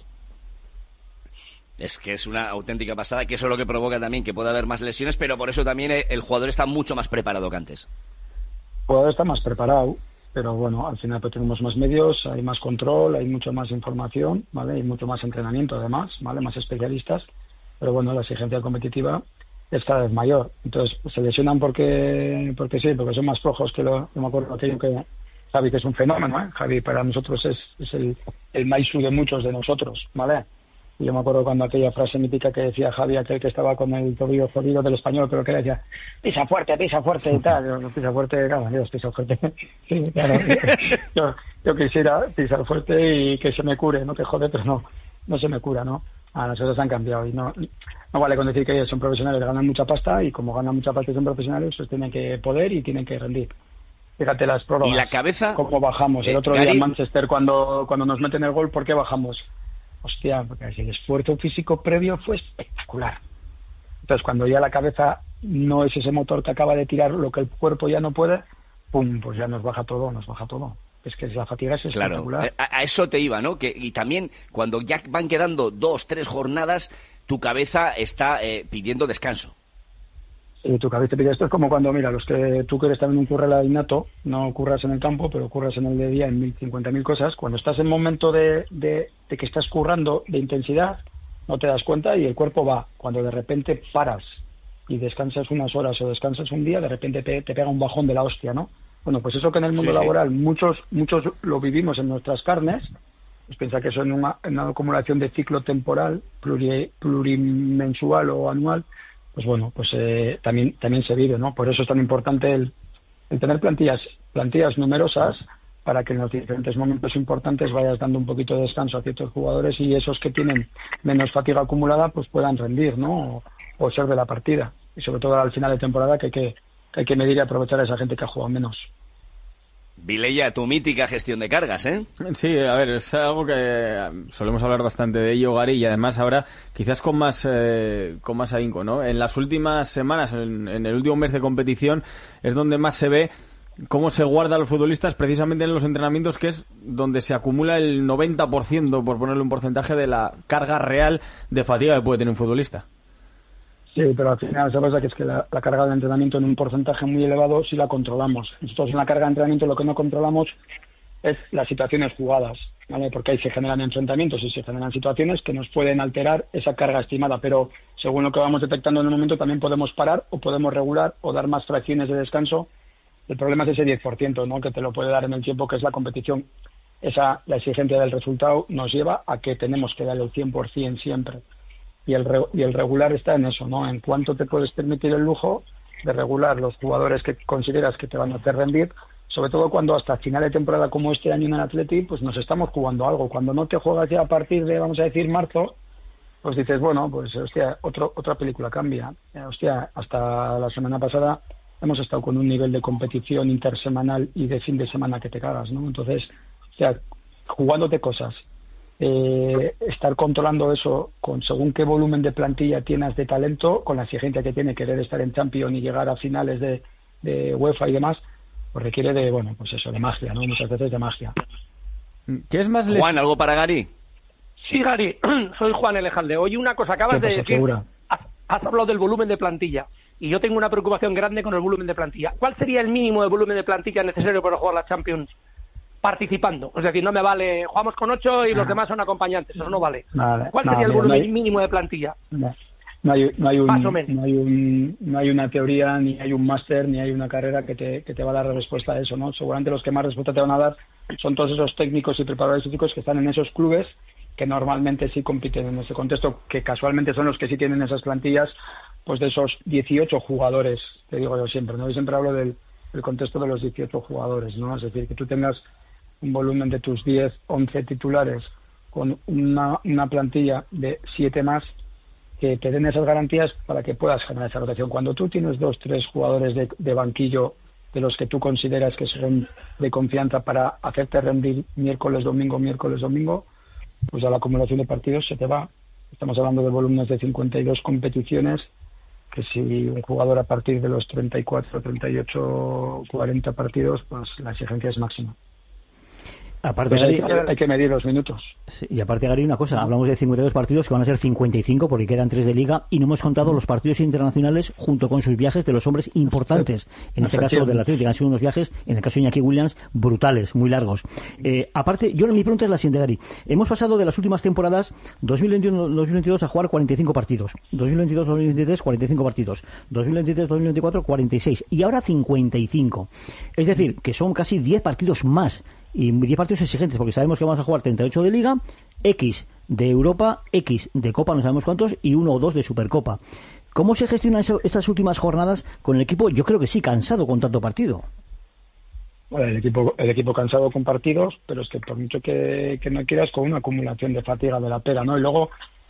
Es que es una auténtica pasada, que eso es lo que provoca también que pueda haber más lesiones, pero por eso también el jugador está mucho más preparado que antes. El jugador está más preparado, pero bueno, al final pues tenemos más medios, hay más control, hay mucho más información, ¿vale? Hay mucho más entrenamiento además, ¿vale? Más especialistas, pero bueno, la exigencia competitiva es cada vez mayor. Entonces, pues, se lesionan porque sí, porque son más flojos que yo me acuerdo aquello que Javi, que es un fenómeno, ¿eh? Javi para nosotros es el Maisu de muchos de nosotros, ¿vale? Y yo me acuerdo cuando aquella frase mítica que decía Javi, aquel que estaba con el tobillo jodido del Español, pero que le decía, pisa fuerte y tal. Yo, pisa fuerte, claro, Dios, pisa fuerte. Sí, claro. Yo quisiera pisar fuerte y que se me cure, no que jode, pero no se me cura, ¿no? Las cosas han cambiado y no vale con decir que ellos son profesionales, ganan mucha pasta y como ganan mucha pasta y son profesionales, pues tienen que poder y tienen que rendir. Fíjate las prórrogas. ¿Y la cabeza? ¿Cómo bajamos? El otro día en Manchester, cuando nos meten el gol, ¿por qué bajamos? Hostia, porque el esfuerzo físico previo fue espectacular. Entonces, cuando ya la cabeza no es ese motor que acaba de tirar lo que el cuerpo ya no puede, ¡pum!, pues ya nos baja todo. Es que la fatiga es espectacular. Claro, a eso te iba, ¿no? Y también, cuando ya van quedando 2, 3 jornadas, tu cabeza está pidiendo descanso. Y tu cabeza pide esto. Es como cuando, mira, los que tú quieres estar en un curral innato, no curras en el campo, pero curras en el de día en 50.000 cosas. Cuando estás en momento de que estás currando de intensidad, no te das cuenta y el cuerpo va. Cuando de repente paras y descansas unas horas o descansas un día, de repente te pega un bajón de la hostia, ¿no? Bueno, pues eso que en el mundo laboral muchos lo vivimos en nuestras carnes, pues piensa que eso en una acumulación de ciclo temporal, plurimensual o anual, pues bueno, pues también se vive, ¿no? Por eso es tan importante el tener plantillas numerosas para que en los diferentes momentos importantes vayas dando un poquito de descanso a ciertos jugadores y esos que tienen menos fatiga acumulada pues puedan rendir, ¿no? O ser de la partida. Y sobre todo al final de temporada que hay que medir y aprovechar a esa gente que ha jugado menos. Vileya, tu mítica gestión de cargas, ¿eh? Sí, a ver, es algo que solemos hablar bastante de ello, Gary, y además ahora quizás con más ahínco, ¿no? En las últimas semanas, en el último mes de competición, es donde más se ve cómo se guarda a los futbolistas precisamente en los entrenamientos, que es donde se acumula el 90%, por ponerle un porcentaje, de la carga real de fatiga que puede tener un futbolista. Sí, pero al final se pasa que es que la carga de entrenamiento en un porcentaje muy elevado sí la controlamos. Nosotros en la carga de entrenamiento lo que no controlamos es las situaciones jugadas, ¿vale? Porque ahí se generan enfrentamientos y se generan situaciones que nos pueden alterar esa carga estimada, pero según lo que vamos detectando en el momento también podemos parar o podemos regular o dar más fracciones de descanso. El problema es ese 10%, ¿no? Que te lo puede dar en el tiempo, que es la competición. La exigencia del resultado nos lleva a que tenemos que dar el 100% siempre. Y el regular está en eso, ¿no? En cuánto te puedes permitir el lujo de regular los jugadores que consideras que te van a hacer rendir, sobre todo cuando hasta final de temporada como este año en el Atleti, pues nos estamos jugando algo. Cuando no te juegas ya a partir de, vamos a decir, marzo, pues dices, bueno, pues hostia, otra película cambia. Hostia, hasta la semana pasada hemos estado con un nivel de competición intersemanal y de fin de semana que te cagas, ¿no? Entonces, o sea, jugándote cosas, estar controlando eso con según qué volumen de plantilla tienes de talento, con la exigencia que tiene querer estar en Champions y llegar a finales de UEFA y demás, pues requiere de, bueno, pues eso, de magia, ¿no? Muchas veces de magia. ¿Qué es más Juan, ¿algo para Gary? Sí, Gary, soy Juan Elejalde. Oye, una cosa, acabas de decir, has hablado del volumen de plantilla, y yo tengo una preocupación grande con el volumen de plantilla. ¿Cuál sería el mínimo de volumen de plantilla necesario para jugar la Champions participando? Es decir, no me vale, jugamos con 8 y los demás son acompañantes, eso no vale. ¿Cuál sería el volumen mínimo de plantilla? No hay una teoría, ni hay un máster, ni hay una carrera que te va a dar la respuesta a eso, ¿no? Seguramente los que más respuesta te van a dar son todos esos técnicos y preparadores físicos que están en esos clubes que normalmente sí compiten en ese contexto, que casualmente son los que sí tienen esas plantillas, pues de esos 18 jugadores, te digo yo siempre, ¿no? Yo siempre hablo del contexto de los 18 jugadores, ¿no? Es decir, que tú tengas un volumen de tus 10, 11 titulares con una plantilla de 7 más, que te den esas garantías para que puedas generar esa rotación. Cuando tú tienes 2, 3 jugadores de banquillo de los que tú consideras que son de confianza para hacerte rendir miércoles, domingo, pues a la acumulación de partidos se te va. Estamos hablando de volúmenes de 52 competiciones, que si un jugador a partir de los 34, 38, 40 partidos, pues la exigencia es máxima. Aparte, pues hay que medir los minutos. Sí, y aparte, Gary, una cosa, hablamos de 52 partidos que van a ser 55 porque quedan 3 de Liga y no hemos contado los partidos internacionales junto con sus viajes de los hombres importantes. En este caso del Atlético han sido unos viajes, en el caso de Iñaki Williams, brutales, muy largos. Aparte, mi pregunta es la siguiente, Gary. Hemos pasado de las últimas temporadas 2021-2022 a jugar 45 partidos, 2022-2023 45 partidos, 2023-2024 46 y ahora 55. Es decir, que son casi 10 partidos más. Y 10 partidos exigentes, porque sabemos que vamos a jugar 38 de Liga, X de Europa, X de Copa, no sabemos cuántos, y 1 o 2 de Supercopa. ¿Cómo se gestionan estas últimas jornadas con el equipo? Yo creo que sí, cansado con tanto partido. Bueno, el equipo cansado con partidos, pero es que por mucho que no quieras, con una acumulación de fatiga de la pera, ¿no? Y luego,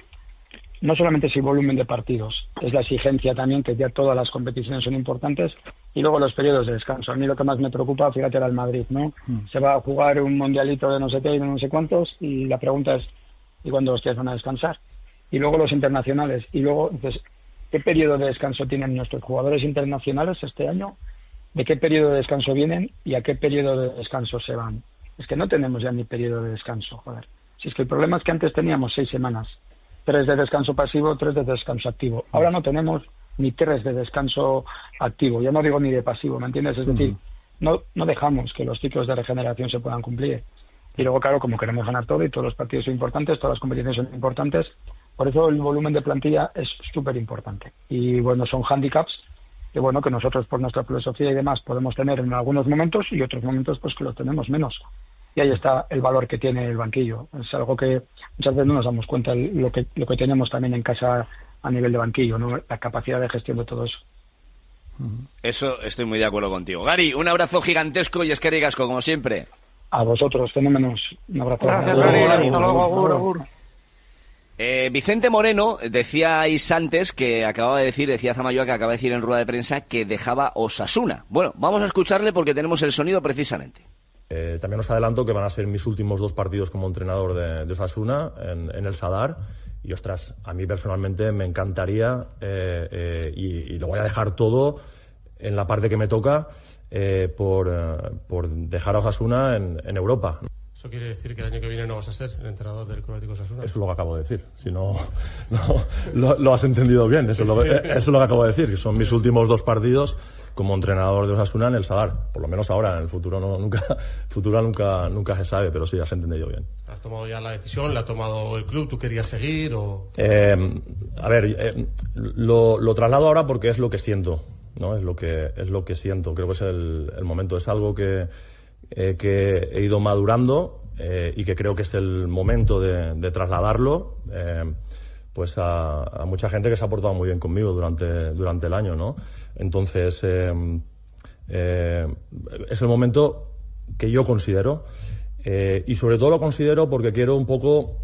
no solamente es el volumen de partidos, es la exigencia también, que ya todas las competiciones son importantes, y luego los periodos de descanso. A mí lo que más me preocupa, fíjate, era el Madrid, ¿no? Se va a jugar un mundialito de no sé qué y de no sé cuántos, y la pregunta es, ¿y cuándo ustedes van a descansar? Y luego los internacionales, y luego, pues, ¿qué periodo de descanso tienen nuestros jugadores internacionales este año? ¿De qué periodo de descanso vienen y a qué periodo de descanso se van? Es que no tenemos ya ni periodo de descanso, joder. Si es que el problema es que antes teníamos 6 semanas, 3 de descanso pasivo, 3 de descanso activo. Ahora no tenemos ni 3 de descanso activo, ya no digo ni de pasivo, ¿me entiendes? Es decir, no dejamos que los ciclos de regeneración se puedan cumplir. Y luego, claro, como queremos ganar todo y todos los partidos son importantes, todas las competiciones son importantes, por eso el volumen de plantilla es súper importante. Y bueno, son handicaps que bueno, que nosotros por nuestra filosofía y demás podemos tener en algunos momentos y otros momentos pues que los tenemos menos. Y ahí está el valor que tiene el banquillo. Es algo que muchas veces no nos damos cuenta, lo que tenemos también en casa a nivel de banquillo, ¿no? La capacidad de gestión de todo eso. Eso estoy muy de acuerdo contigo. Gary, un abrazo gigantesco y eskerrik asko, como siempre. A vosotros, fenómenos. Un abrazo. Gracias, Gary. Hasta luego, agur. Vicente Moreno, decíais antes que decía Zamayoa que acaba de decir en rueda de prensa que dejaba Osasuna. Bueno, vamos a escucharle porque tenemos el sonido precisamente. También os adelanto que van a ser mis últimos 2 partidos como entrenador de Osasuna en el Sadar. Y ostras, a mí personalmente me encantaría y lo voy a dejar todo en la parte que me toca, por dejar a Osasuna en Europa. ¿Eso quiere decir que el año que viene no vas a ser el entrenador del Club Atlético Osasuna? Eso es lo que acabo de decir. Si no lo has entendido bien. Eso es lo que acabo de decir. Que son mis últimos 2 partidos como entrenador de Osasuna en el Sadar. Por lo menos ahora. En el futuro nunca se sabe, pero sí, has entendido bien. ¿Has tomado ya la decisión? ¿La ha tomado el club? ¿Tú querías seguir o...? Lo traslado ahora porque es lo que siento, ¿no? Es lo que siento. Creo que es el momento. Es algo que he ido madurando y que creo que es el momento de trasladarlo pues a mucha gente que se ha portado muy bien conmigo durante el año, ¿no? Entonces es el momento que yo considero y sobre todo lo considero porque quiero un poco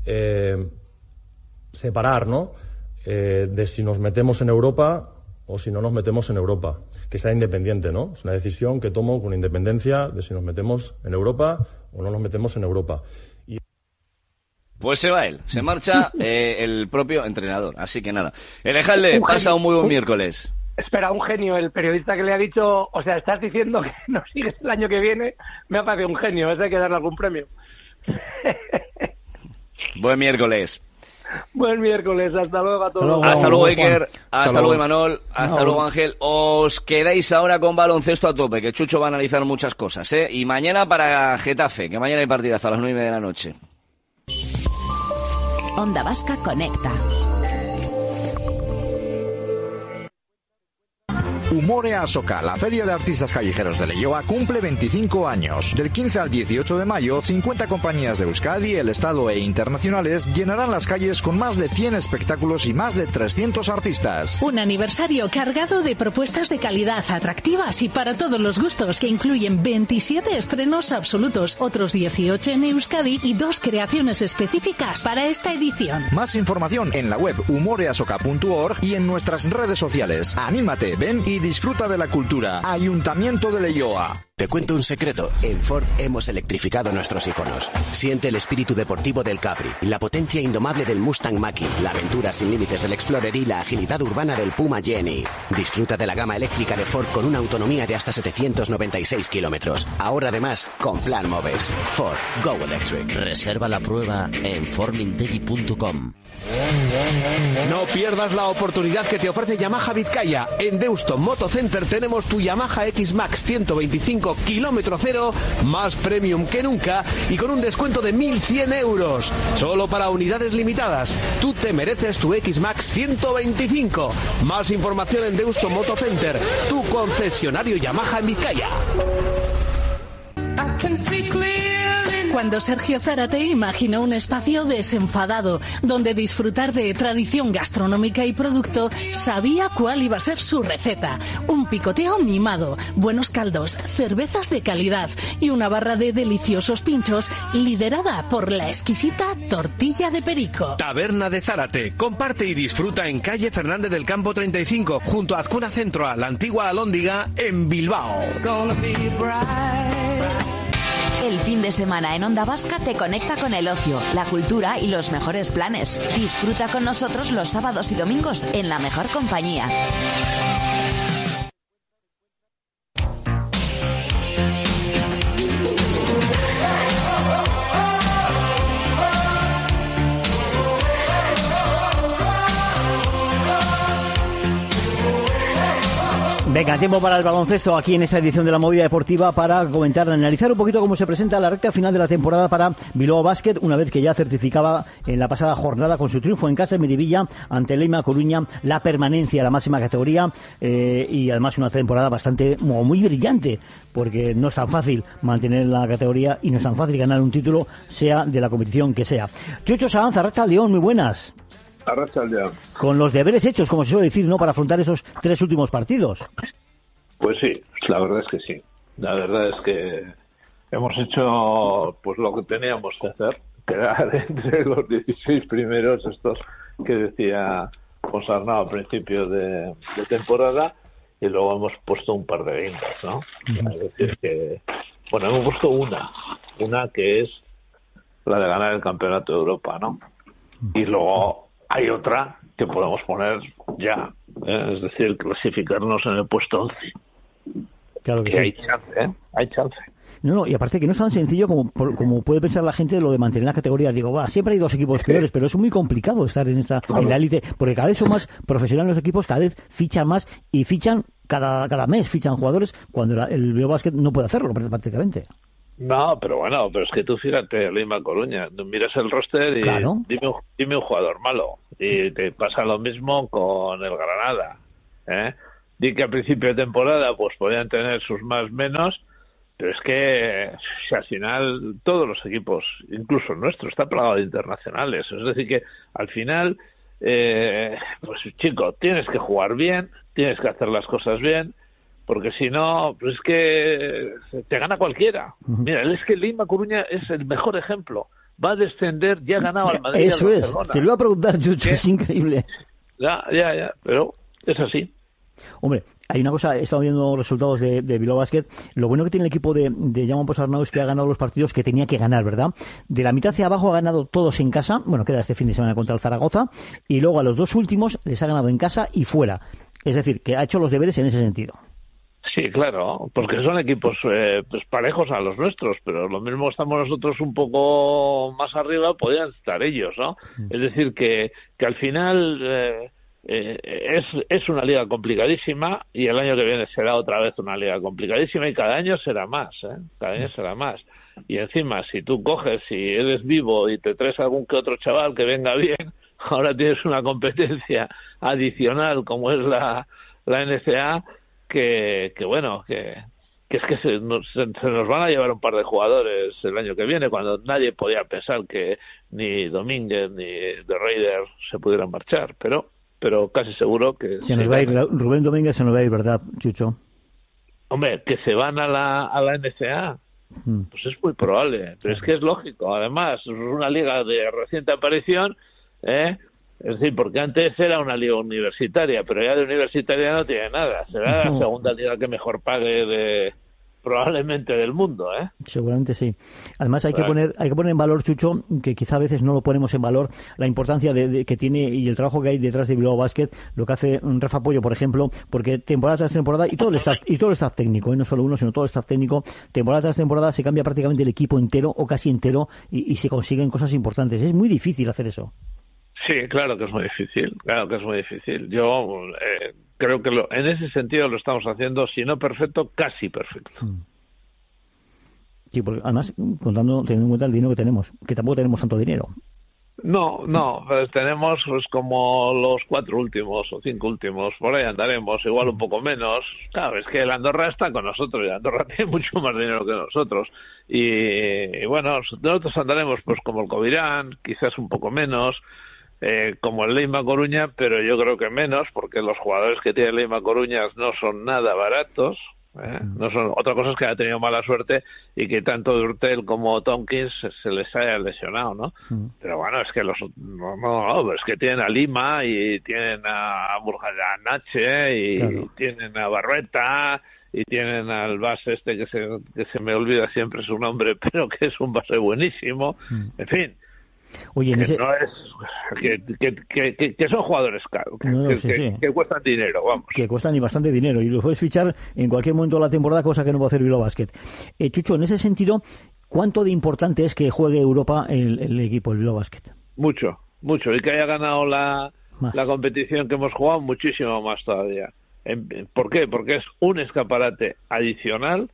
separar, ¿no? De si nos metemos en Europa o si no nos metemos en Europa, que sea independiente, ¿no? Es una decisión que tomo con independencia de si nos metemos en Europa o no nos metemos en Europa. Pues se va él, se marcha el propio entrenador, así que nada. Elejalde, pasa un muy buen miércoles. Espera, un genio, el periodista que le ha dicho, o sea, estás diciendo que no sigues el año que viene, me ha parecido un genio, ese hay que darle algún premio. Buen miércoles. Buen miércoles, hasta luego a todos. Hasta luego, Iker, hasta luego, Imanol, hasta luego, Ángel. Os quedáis ahora con baloncesto a tope, que Chucho va a analizar muchas cosas, ¿eh? Y mañana para Getafe, que mañana hay partida hasta las 9:30 de la noche. Onda Vasca Conecta. Umore Asoka, la feria de artistas callejeros de Leioa, cumple 25 años. Del 15 al 18 de mayo, 50 compañías de Euskadi, el Estado e internacionales llenarán las calles con más de 100 espectáculos y más de 300 artistas. Un aniversario cargado de propuestas de calidad atractivas y para todos los gustos, que incluyen 27 estrenos absolutos, otros 18 en Euskadi y 2 creaciones específicas para esta edición. Más información en la web humoreasoka.org y en nuestras redes sociales. Anímate, ven y disfruta de la cultura. Ayuntamiento de Leioa. Te cuento un secreto. En Ford hemos electrificado nuestros iconos. Siente el espíritu deportivo del Capri, la potencia indomable del Mustang Mach-E, la aventura sin límites del Explorer y la agilidad urbana del Puma Jenny. Disfruta de la gama eléctrica de Ford con una autonomía de hasta 796 kilómetros. Ahora además con Plan Moves. Ford Go Electric. Reserva la prueba en fordmintegui.com. No pierdas la oportunidad que te ofrece Yamaha Vizcaya. En Deusto Moto Center tenemos tu Yamaha X-Max 125 kilómetro cero, más premium que nunca y con un descuento de 1.100 euros. Solo para unidades limitadas. Tú te mereces tu X-Max 125. Más información en Deusto Moto Center, tu concesionario Yamaha en Vizcaya. Cuando Sergio Zárate imaginó un espacio desenfadado, donde disfrutar de tradición gastronómica y producto, sabía cuál iba a ser su receta. Un picoteo mimado, buenos caldos, cervezas de calidad y una barra de deliciosos pinchos liderada por la exquisita tortilla de perico. Taberna de Zárate. Comparte y disfruta en calle Fernández del Campo 35, junto a Azcuna Centro, a la antigua Alhóndiga, en Bilbao. El fin de semana en Onda Vasca te conecta con el ocio, la cultura y los mejores planes. Disfruta con nosotros los sábados y domingos en la mejor compañía. Venga, tiempo para el baloncesto aquí en esta edición de la Movida Deportiva para comentar, analizar un poquito cómo se presenta la recta final de la temporada para Bilbao Basket, una vez que ya certificaba en la pasada jornada con su triunfo en casa en Miribilla ante Leima Coruña la permanencia a la máxima categoría y además una temporada bastante muy brillante, porque no es tan fácil mantener la categoría y no es tan fácil ganar un título, sea de la competición que sea. Chucho Sanz, Arratsaldeón, muy buenas. Arratsaldeón. Con los deberes hechos, como se suele decir, ¿no?, para afrontar esos 3 últimos partidos. Pues sí, la verdad es que sí. La verdad es que hemos hecho pues lo que teníamos que hacer, quedar entre los 16 primeros, estos que decía José Arnau a principios de temporada, y luego hemos puesto un par de guindas, ¿no? Es decir que, bueno, hemos puesto una que es la de ganar el Campeonato de Europa, ¿no? Y luego hay otra que podemos poner ya, es decir, clasificarnos en el puesto 11. Claro que sí. Hay chance. No, y aparte que no es tan sencillo como puede pensar la gente lo de mantener la categoría. Digo, siempre hay 2 equipos peores, pero es muy complicado estar en la élite, porque cada vez son más profesionales los equipos, cada vez fichan más y fichan cada mes, fichan jugadores cuando el Bilbao Basket no puede hacerlo prácticamente. No, pero es que tú fíjate, Lima Coruña, miras el roster y dime un jugador malo. Y te pasa lo mismo con el Granada. Di que a principio de temporada pues podían tener sus más menos, pero es que al final todos los equipos, incluso el nuestro, está plagado de internacionales. Es decir que al final, pues chico, tienes que jugar bien, tienes que hacer las cosas bien, porque si no, pues es que te gana cualquiera. Mira, es que Lima Coruña es el mejor ejemplo. Va a descender, ya ganaba al Madrid. Eso es, te lo iba a preguntar, Chucho, es increíble. Ya, pero es así. Hombre, hay una cosa, he estado viendo resultados de Bilbao Basket. Lo bueno que tiene el equipo de Jaume Posarnau es que ha ganado los partidos que tenía que ganar, ¿verdad? De la mitad hacia abajo ha ganado todos en casa, bueno, queda este fin de semana contra el Zaragoza, y luego a los 2 últimos les ha ganado en casa y fuera. Es decir, que ha hecho los deberes en ese sentido. Sí, claro, porque son equipos pues parejos a los nuestros, pero lo mismo estamos nosotros un poco más arriba, podrían estar ellos, ¿no? Es decir, que al final es una liga complicadísima y el año que viene será otra vez una liga complicadísima y cada año será más, cada año será más. Y encima, si tú coges, si eres vivo y te traes algún que otro chaval que venga bien, ahora tienes una competencia adicional como es la NCAA, que es que se nos van a llevar un par de jugadores el año que viene, cuando nadie podía pensar que ni Domínguez ni de Raider se pudieran marchar, pero casi seguro que se nos va a ir. Rubén Domínguez se nos va a ir, ¿verdad, Chucho? Hombre, que se van a la NCAA, pues es muy probable, pero es que es lógico. Además, es una liga de reciente aparición, es decir, porque antes era una liga universitaria, pero ya de universitaria no tiene nada. Será la segunda liga que mejor pague probablemente del mundo, Seguramente sí. Además hay que poner en valor, Chucho, que quizá a veces no lo ponemos en valor, la importancia de que tiene y el trabajo que hay detrás de Bilbao Basket, lo que hace Rafa Pollo, por ejemplo, porque temporada tras temporada y todo el staff técnico, no solo uno, sino todo el staff técnico, temporada tras temporada se cambia prácticamente el equipo entero o casi entero y se consiguen cosas importantes. Es muy difícil hacer eso. Sí, claro que es muy difícil. Yo creo que en ese sentido lo estamos haciendo, si no perfecto, casi perfecto. Sí, porque además, teniendo en cuenta el dinero que tenemos, que tampoco tenemos tanto dinero. No, pues tenemos pues como los 4 últimos o 5 últimos, por ahí andaremos, igual un poco menos. Claro, es que el Andorra está con nosotros y el Andorra tiene mucho más dinero que nosotros. Y bueno, nosotros andaremos pues como el Covirán, quizás un poco menos, como el Lima Coruña, pero yo creo que menos, porque los jugadores que tiene el Lima Coruña no son nada baratos. No son, otra cosa es que ha tenido mala suerte y que tanto Durtel como Tompkins se les haya lesionado, ¿no? Pero bueno, es que es que tienen a Lima y tienen a Nache y tienen a Barrueta y tienen al base que se me olvida siempre su nombre, pero que es un base buenísimo. En fin. Oye, que son jugadores caros, que cuestan dinero, vamos. Que cuestan y bastante dinero, y los puedes fichar en cualquier momento de la temporada, cosa que no va a hacer Bilbao Basket. Chucho, en ese sentido, ¿cuánto de importante es que juegue Europa el equipo, el Bilbao Basket? Mucho, y que haya ganado la competición que hemos jugado, muchísimo más todavía. ¿Por qué? Porque es un escaparate adicional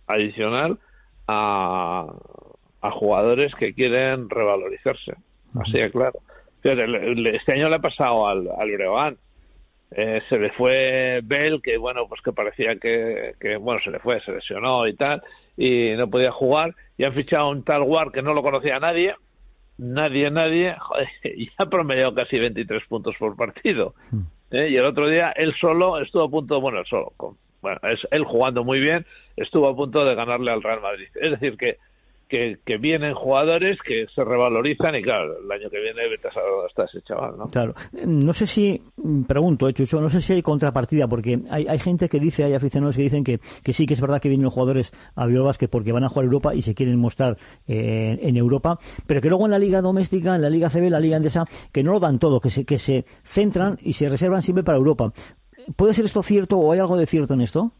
a jugadores que quieren revalorizarse, así de claro. Fíjate, este año le ha pasado al Breogán, se le fue Bell, que bueno, pues que parecía que se lesionó y tal, y no podía jugar, y han fichado a un tal Ward que no lo conocía nadie, joder, y ha promediado casi 23 puntos por partido, y el otro día él solo estuvo a punto, él jugando muy bien, estuvo a punto de ganarle al Real Madrid. Es decir, que vienen jugadores que se revalorizan y claro, el año que viene vete a saber dónde está ese chaval, ¿no? Claro. No sé si, pregunto, Chucho, no sé si hay contrapartida, porque hay gente que dice, hay aficionados que dicen que sí, que es verdad que vienen los jugadores a Bilbao Basket porque van a jugar Europa y se quieren mostrar en Europa, pero que luego en la liga doméstica, en la liga CB, la liga Endesa, que no lo dan todo, que se centran y se reservan siempre para Europa. ¿Puede ser esto cierto o hay algo de cierto en esto?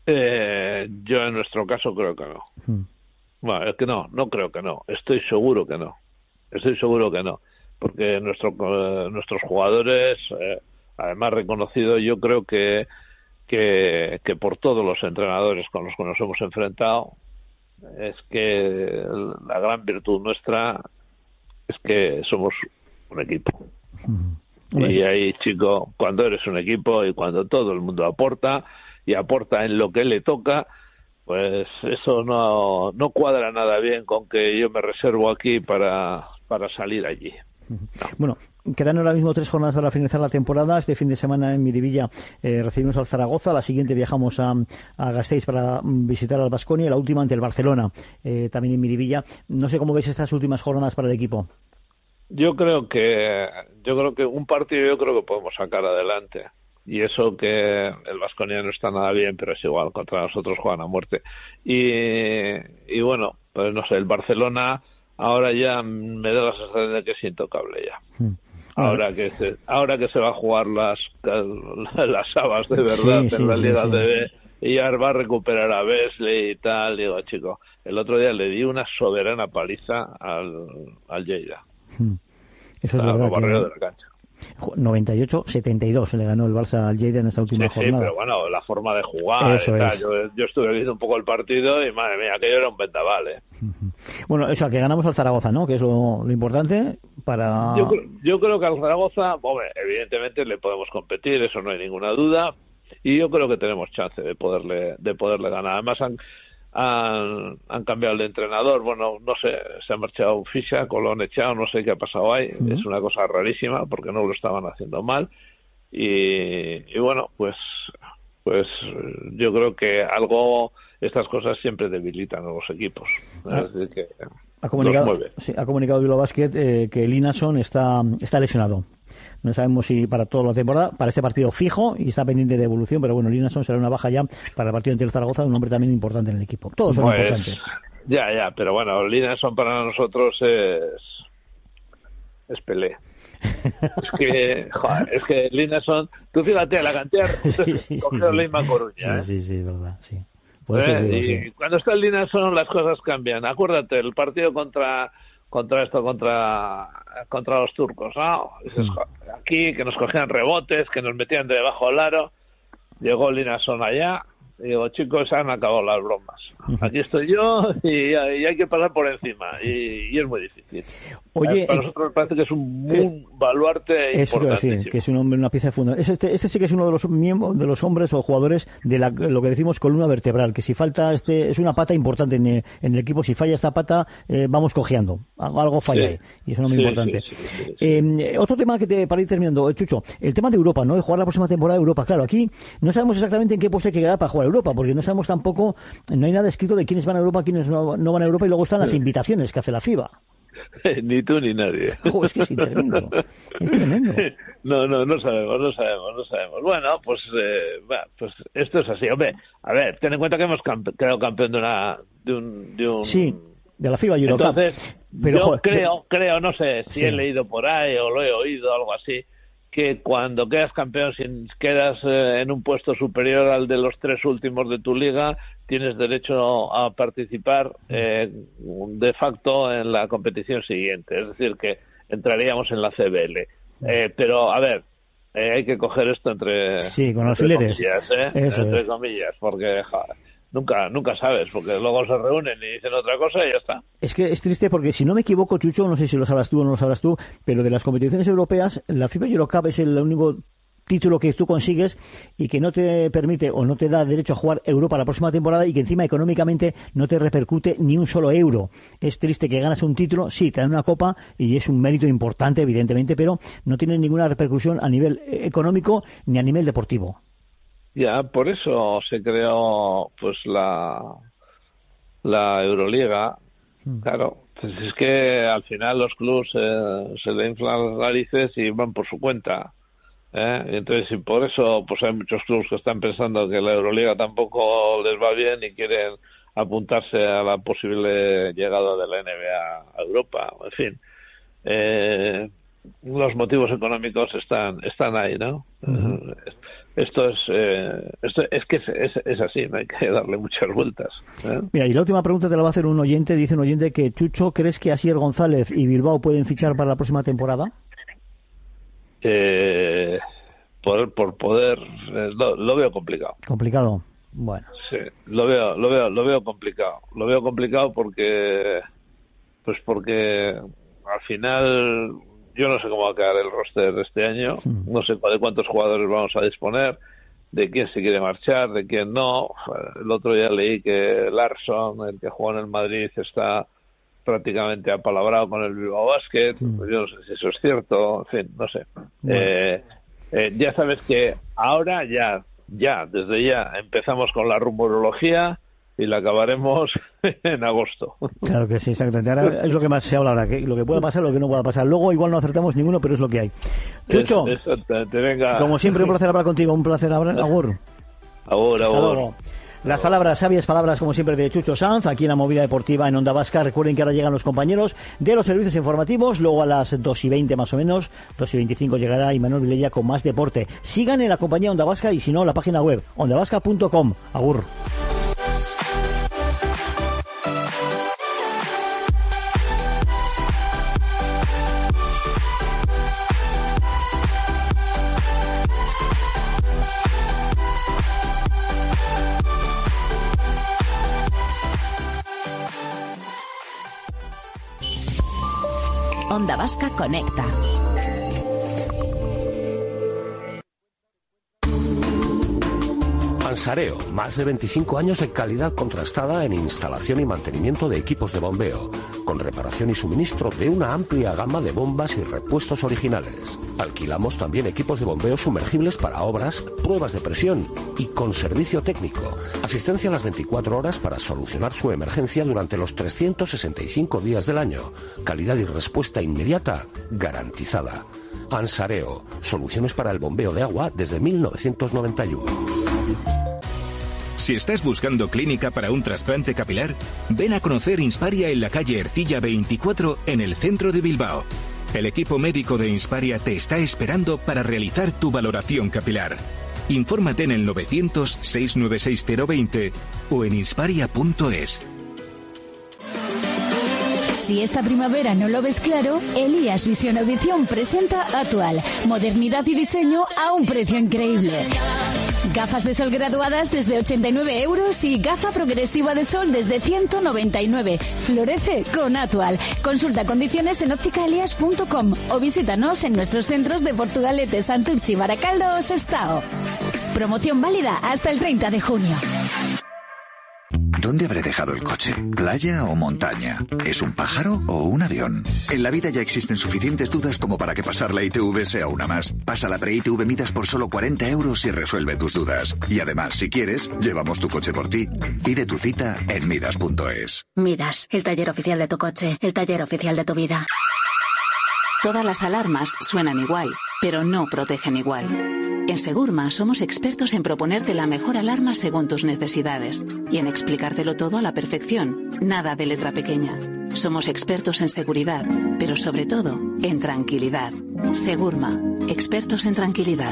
Yo en nuestro caso creo que no. Bueno, es que no creo que no. Estoy seguro que no. Porque nuestros jugadores, además reconocido, yo creo que por todos los entrenadores con los que nos hemos enfrentado, es que la gran virtud nuestra es que somos un equipo. Y ahí, chico, cuando eres un equipo y cuando todo el mundo aporta y aporta en lo que le toca, pues eso no cuadra nada bien con que yo me reservo aquí para salir allí. Bueno, quedan ahora mismo 3 jornadas para finalizar la temporada. Este fin de semana en Miribilla recibimos al Zaragoza. La siguiente viajamos a Gasteiz para visitar al Baskonia. La última ante el Barcelona, también en Miribilla. No sé cómo veis estas últimas jornadas para el equipo. Yo creo que un partido yo creo que podemos sacar adelante. Y eso que el Baskonia no está nada bien, pero es igual, contra nosotros juegan a muerte. Y bueno, pues no sé, el Barcelona ahora ya me da la sensación de que es intocable ya. Ahora que se va a jugar las habas de verdad en la Liga CB, y ya va a recuperar a Beasley y tal. Digo, chico, el otro día le di una soberana paliza al Lleida. Eso es verdad. Barrero de la cancha. 98-72 le ganó el Barça al Lleida en esta última jornada. Sí, pero bueno, la forma de jugar. Eso y tal. es. Yo estuve viendo un poco el partido y madre mía, aquello era un vendaval, Bueno, eso, que ganamos al Zaragoza, ¿no? Que es lo importante para... Yo creo que al Zaragoza, hombre, evidentemente le podemos competir, eso no hay ninguna duda, y yo creo que tenemos chance de poderle ganar. Además han cambiado el entrenador, bueno, no sé, se ha marchado Fischer, lo han echado, no sé qué ha pasado ahí, es una cosa rarísima porque no lo estaban haciendo mal, y bueno, pues yo creo que estas cosas siempre debilitan a los equipos. Es decir, que ha comunicado Bilbao Basket que Linason está lesionado. No sabemos si para toda la temporada, para este partido fijo, y está pendiente de evolución, pero bueno, Linason será una baja ya para el partido ante el Zaragoza, un hombre también importante en el equipo. Todos son importantes. Ya, pero bueno, Linason para nosotros es Pelé. Es que Linason, tú fíjate la cantidad cogió Leima Coruña. Sí, es verdad, sí. Y cuando está el Linason las cosas cambian. Acuérdate, el partido contra los turcos, ¿no? Aquí, que nos cogían rebotes, que nos metían de debajo del aro. Llegó Linason allá. Y digo, chicos, han acabado las bromas. Aquí estoy yo y hay que pasar por encima. Y es muy difícil. Oye, para nosotros parece que es un baluarte eso importante. Quiero decir, que es un hombre, una pieza fundamental. Este sí que es uno de los miembros, de los hombres o jugadores de lo que decimos columna vertebral, que si falta es una pata importante en el equipo. Si falla esta pata, vamos cojeando. Algo falla ahí. Y es un hombre importante. Otro tema para ir terminando, Chucho, el tema de Europa, ¿no? De jugar la próxima temporada de Europa. Claro, aquí no sabemos exactamente en qué puesto hay que quedar para jugar Europa, porque no sabemos tampoco, no hay nada escrito de quiénes van a Europa, quiénes no van a Europa, y luego están las invitaciones que hace la FIBA. Ni tú ni nadie. Es que es tremendo. Es tremendo. No sabemos. Bueno, pues esto es así. Hombre, a ver, ten en cuenta que hemos quedado campeón de un... Sí, de la FIBA Eurocup. Entonces, pero, creo, no sé si he leído por ahí o lo he oído, algo así, que cuando quedas campeón, si quedas en un puesto superior al de los 3 últimos de tu liga, tienes derecho a participar de facto en la competición siguiente. Es decir, que entraríamos en la CBL. Pero, a ver, hay que coger esto entre alfileres. Entre comillas, porque... Nunca sabes, porque luego se reúnen y dicen otra cosa y ya está. Es que es triste porque, si no me equivoco, Chucho, no sé si lo sabrás tú o no lo sabrás tú, pero de las competiciones europeas, la FIBA Eurocup es el único título que tú consigues y que no te permite o no te da derecho a jugar Europa la próxima temporada, y que encima económicamente no te repercute ni un solo euro. Es triste que ganas un título, sí, te dan una copa y es un mérito importante, evidentemente, pero no tiene ninguna repercusión a nivel económico ni a nivel deportivo. Ya, por eso se creó pues la Euroliga. Claro, pues es que al final los clubs se le inflan las narices y van por su cuenta. Entonces, y por eso pues hay muchos clubs que están pensando que la Euroliga tampoco les va bien y quieren apuntarse a la posible llegada de la NBA a Europa. En fin, los motivos económicos están ahí, ¿no? esto es que es así, no hay que darle muchas vueltas. Mira, y la última pregunta te la va a hacer un oyente. Dice un oyente que, Chucho, ¿crees que Asier González y Bilbao pueden fichar para la próxima temporada? Por poder, lo veo complicado. Complicado. Bueno. Sí, lo veo complicado. Lo veo complicado porque al final yo no sé cómo va a quedar el roster este año. No sé de cuántos jugadores vamos a disponer, de quién se quiere marchar, de quién no. El otro día leí que Larsson, el que jugó en el Madrid, está prácticamente apalabrado con el Bilbao Basket. Pues yo no sé si eso es cierto. En fin, no sé. Bueno. Ya sabes que ahora desde ya empezamos con la rumorología y la acabaremos en agosto. Claro que sí, exactamente. Ahora es lo que más se habla ahora, que lo que pueda pasar, lo que no pueda pasar. Luego igual no acertamos ninguno, pero es lo que hay. Chucho, venga. Como siempre, un placer hablar contigo, un placer, agur. Agur. Hasta luego. Las palabras, sabias palabras, como siempre, de Chucho Sanz, aquí en la Movida Deportiva en Onda Vasca. Recuerden que ahora llegan los compañeros de los servicios informativos, luego a las 2:20 más o menos, 2:25 llegará Imanol Vilella con más deporte. Sigan en la compañía Onda Vasca y si no, la página web, ondavasca.com. Agur. Onda Vasca Conecta. Ansareo, más de 25 años de calidad contrastada en instalación y mantenimiento de equipos de bombeo, con reparación y suministro de una amplia gama de bombas y repuestos originales. Alquilamos también equipos de bombeo sumergibles para obras, pruebas de presión y con servicio técnico. Asistencia a las 24 horas para solucionar su emergencia durante los 365 días del año. Calidad y respuesta inmediata garantizada. Ansareo, soluciones para el bombeo de agua desde 1991. Si estás buscando clínica para un trasplante capilar, ven a conocer Insparia en la calle Ercilla 24 en el centro de Bilbao. El equipo médico de Insparia te está esperando para realizar tu valoración capilar. Infórmate en el 900-696-020 o en insparia.es. Si esta primavera no lo ves claro, Elías Visión Audición presenta Actual. Modernidad y diseño a un precio increíble. Gafas de sol graduadas desde 89 euros y gafa progresiva de sol desde 199. Florece con Actual. Consulta condiciones en ópticaelias.com o visítanos en nuestros centros de Portugalete, Santurchi, Baracaldo o Sestao. Promoción válida hasta el 30 de junio. ¿Dónde habré dejado el coche? ¿Playa o montaña? ¿Es un pájaro o un avión? En la vida ya existen suficientes dudas como para que pasar la ITV sea una más. Pasa la pre-ITV Midas por solo 40 euros y resuelve tus dudas. Y además, si quieres, llevamos tu coche por ti. Pide tu cita en midas.es. Midas, el taller oficial de tu coche, el taller oficial de tu vida. Todas las alarmas suenan igual, pero no protegen igual. En Segurma somos expertos en proponerte la mejor alarma según tus necesidades y en explicártelo todo a la perfección, nada de letra pequeña. Somos expertos en seguridad, pero sobre todo en tranquilidad. Segurma, expertos en tranquilidad.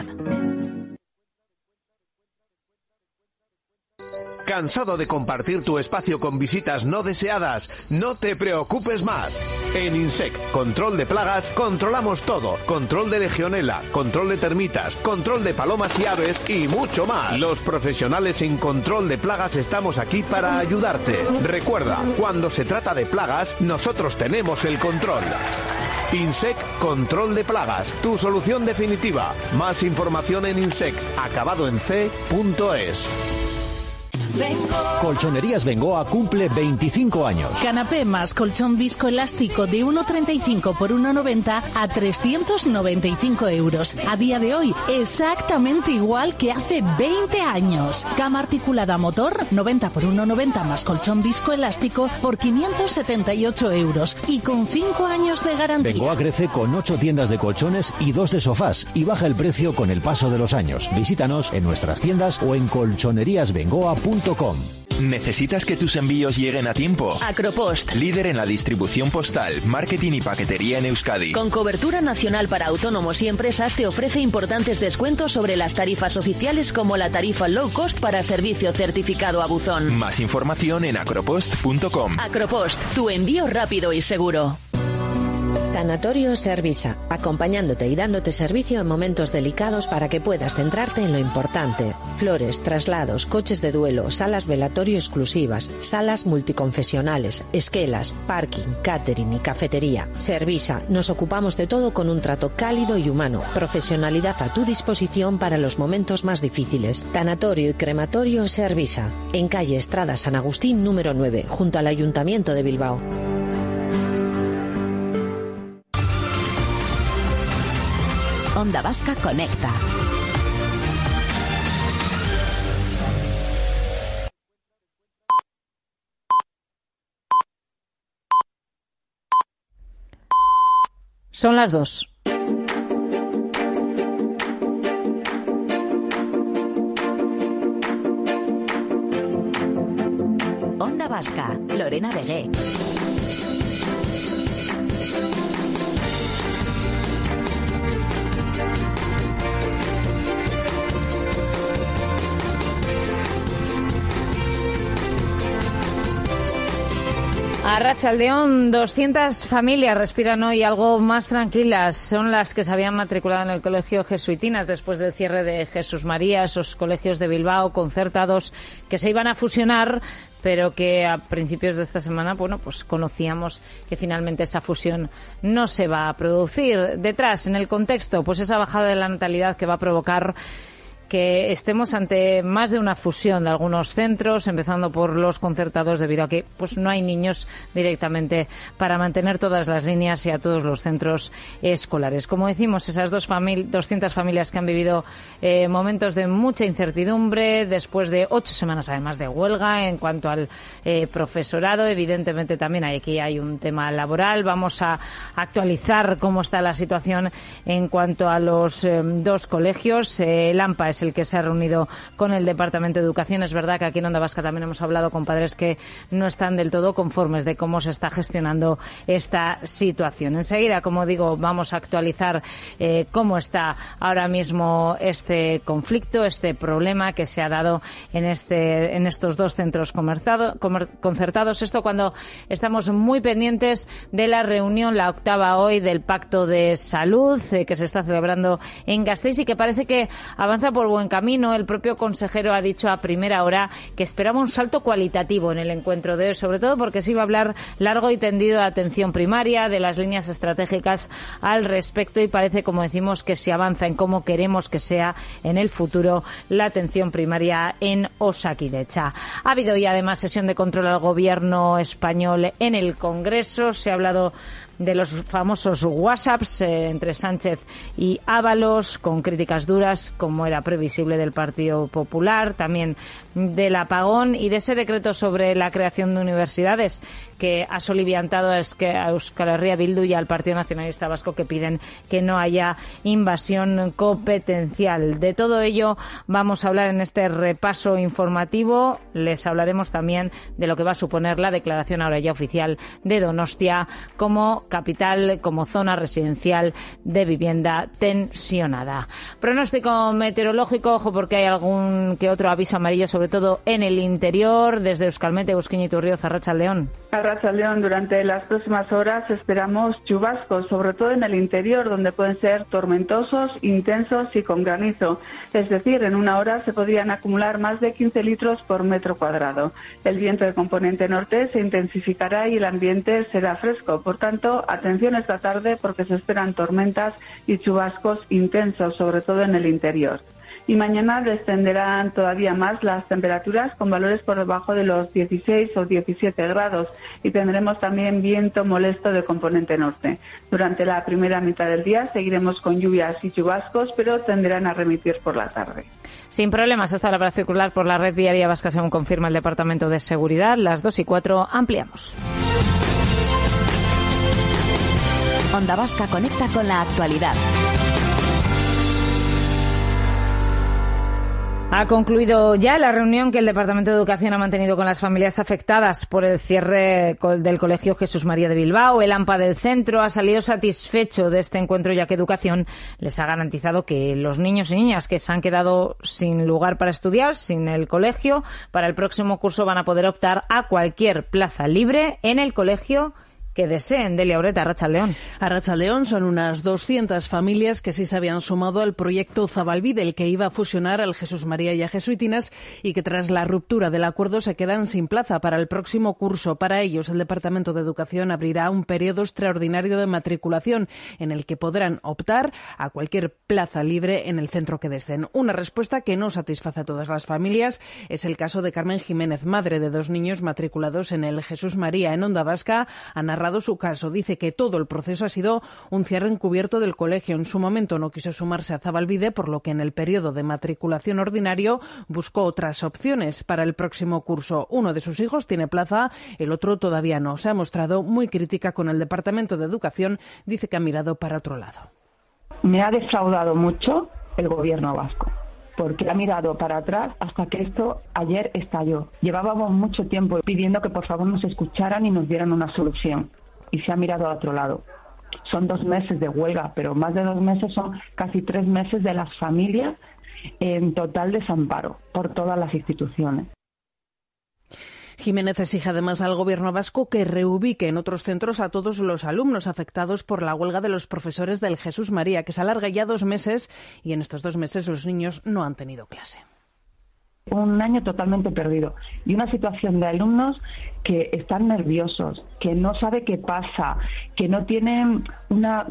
¿Cansado de compartir tu espacio con visitas no deseadas? No te preocupes más. En Insect, control de plagas, controlamos todo. Control de legionela, control de termitas, control de palomas y aves y mucho más. Los profesionales en control de plagas estamos aquí para ayudarte. Recuerda, cuando se trata de plagas, nosotros tenemos el control. Insect Control de Plagas, tu solución definitiva. Más información en Insect, acabado en c.es. Colchonerías Bengoa cumple 25 años. Canapé más colchón viscoelástico de 1,35 por 1,90 a 395 euros. A día de hoy, exactamente igual que hace 20 años. Cama articulada motor, 90 por 1,90 más colchón viscoelástico por 578 euros. Y con 5 años de garantía. Bengoa crece con 8 tiendas de colchones y 2 de sofás y baja el precio con el paso de los años. Visítanos en nuestras tiendas o en colchoneríasbengoa.com. ¿Necesitas que tus envíos lleguen a tiempo? Acropost. Líder en la distribución postal, marketing y paquetería en Euskadi. Con cobertura nacional para autónomos y empresas, te ofrece importantes descuentos sobre las tarifas oficiales, como la tarifa low cost para servicio certificado a buzón. Más información en acropost.com. Acropost, tu envío rápido y seguro. Tanatorio Servisa, acompañándote y dándote servicio en momentos delicados para que puedas centrarte en lo importante. Flores, traslados, coches de duelo, salas velatorio exclusivas, salas multiconfesionales, esquelas, parking, catering y cafetería. Servisa, nos ocupamos de todo con un trato cálido y humano. Profesionalidad a tu disposición para los momentos más difíciles. Tanatorio y crematorio Servisa, en calle Estrada San Agustín número 9, junto al Ayuntamiento de Bilbao. Onda Vasca Conecta. Son las 2. Onda Vasca, Lorena Vegué. Arratsaldeón, 200 familias respiran hoy algo más tranquilas. Son las que se habían matriculado en el Colegio Jesuitinas después del cierre de Jesús María, esos colegios de Bilbao concertados que se iban a fusionar, pero que a principios de esta semana, bueno, pues conocíamos que finalmente esa fusión no se va a producir. Detrás, en el contexto, pues esa bajada de la natalidad que va a provocar que estemos ante más de una fusión de algunos centros, empezando por los concertados, debido a que pues no hay niños directamente para mantener todas las líneas y a todos los centros escolares. Como decimos, esas 200 familias que han vivido momentos de mucha incertidumbre después de 8 semanas además de huelga en cuanto al profesorado. Evidentemente también aquí hay un tema laboral. Vamos a actualizar cómo está la situación en cuanto a los dos colegios. El AMPA es el que se ha reunido con el Departamento de Educación. Es verdad que aquí en Onda Vasca también hemos hablado con padres que no están del todo conformes de cómo se está gestionando esta situación. Enseguida, como digo, vamos a actualizar cómo está ahora mismo este conflicto, este problema que se ha dado en estos dos centros concertados. Esto cuando estamos muy pendientes de la reunión, la 8ª hoy, del Pacto de Salud que se está celebrando en Gasteiz y que parece que avanza por buen camino. El propio consejero ha dicho a primera hora que esperaba un salto cualitativo en el encuentro de hoy, sobre todo porque se iba a hablar largo y tendido de atención primaria, de las líneas estratégicas al respecto, y parece, como decimos, que se avanza en cómo queremos que sea en el futuro la atención primaria en Osakidetza. Ha habido ya además sesión de control al gobierno español en el Congreso. Se ha hablado de los famosos WhatsApps entre Sánchez y Ábalos, con críticas duras, como era previsible, del Partido Popular, también del apagón y de ese decreto sobre la creación de universidades que ha soliviantado a Euskal Herria Bildu y al Partido Nacionalista Vasco, que piden que no haya invasión competencial. De todo ello vamos a hablar en este repaso informativo. Les hablaremos también de lo que va a suponer la declaración ahora ya oficial de Donostia como capital, como zona residencial de vivienda tensionada. Pronóstico meteorológico, ojo, porque hay algún que otro aviso amarillo, sobre todo en el interior. Desde Euskalmet, Euskin Iturrioz, Arratsaldeón. Arratsaldeón, durante las próximas horas esperamos chubascos, sobre todo en el interior, donde pueden ser tormentosos, intensos y con granizo. Es decir, en una hora se podrían acumular más de 15 litros por metro cuadrado. El viento de componente norte se intensificará y el ambiente será fresco. Por tanto, atención esta tarde porque se esperan tormentas y chubascos intensos, sobre todo en el interior. Y mañana descenderán todavía más las temperaturas, con valores por debajo de los 16 o 17 grados, y tendremos también viento molesto de componente norte. Durante la primera mitad del día seguiremos con lluvias y chubascos, pero tenderán a remitir por la tarde. Sin problemas hasta ahora para circular por la red viaria vasca, según confirma el Departamento de Seguridad. Las 2:04 ampliamos. Onda Vasca conecta con la actualidad. Ha concluido ya la reunión que el Departamento de Educación ha mantenido con las familias afectadas por el cierre del Colegio Jesús María de Bilbao. El AMPA del centro ha salido satisfecho de este encuentro, ya que Educación les ha garantizado que los niños y niñas que se han quedado sin lugar para estudiar, sin el colegio, para el próximo curso van a poder optar a cualquier plaza libre en el colegio que deseen. Delia Ureta, Arratsaldeon. Arratsaldeon, son unas 200 familias que sí se habían sumado al proyecto Zabalbide, el que iba a fusionar al Jesús María y a Jesuitinas, y que tras la ruptura del acuerdo se quedan sin plaza para el próximo curso. Para ellos, el Departamento de Educación abrirá un periodo extraordinario de matriculación en el que podrán optar a cualquier plaza libre en el centro que deseen. Una respuesta que no satisface a todas las familias. Es el caso de Carmen Jiménez, madre de 2 niños matriculados en el Jesús María. En Onda Vasca ha narrado su caso. Dice que todo el proceso ha sido un cierre encubierto del colegio. En su momento no quiso sumarse a Zabalbide, por lo que en el periodo de matriculación ordinario buscó otras opciones para el próximo curso. Uno de sus hijos tiene plaza, el otro todavía no. Se ha mostrado muy crítica con el Departamento de Educación. Dice que ha mirado para otro lado. Me ha defraudado mucho el gobierno vasco, porque ha mirado para atrás hasta que esto ayer estalló. Llevábamos mucho tiempo pidiendo que por favor nos escucharan y nos dieran una solución, y se ha mirado a otro lado. Son 2 meses de huelga, pero más de 2 meses son casi 3 meses de las familias en total desamparo por todas las instituciones. Jiménez exige además al Gobierno vasco que reubique en otros centros a todos los alumnos afectados por la huelga de los profesores del Jesús María, que se alarga ya 2 meses, y en estos 2 meses los niños no han tenido clase. Un año totalmente perdido y una situación de alumnos que están nerviosos, que no sabe qué pasa, que no tienen una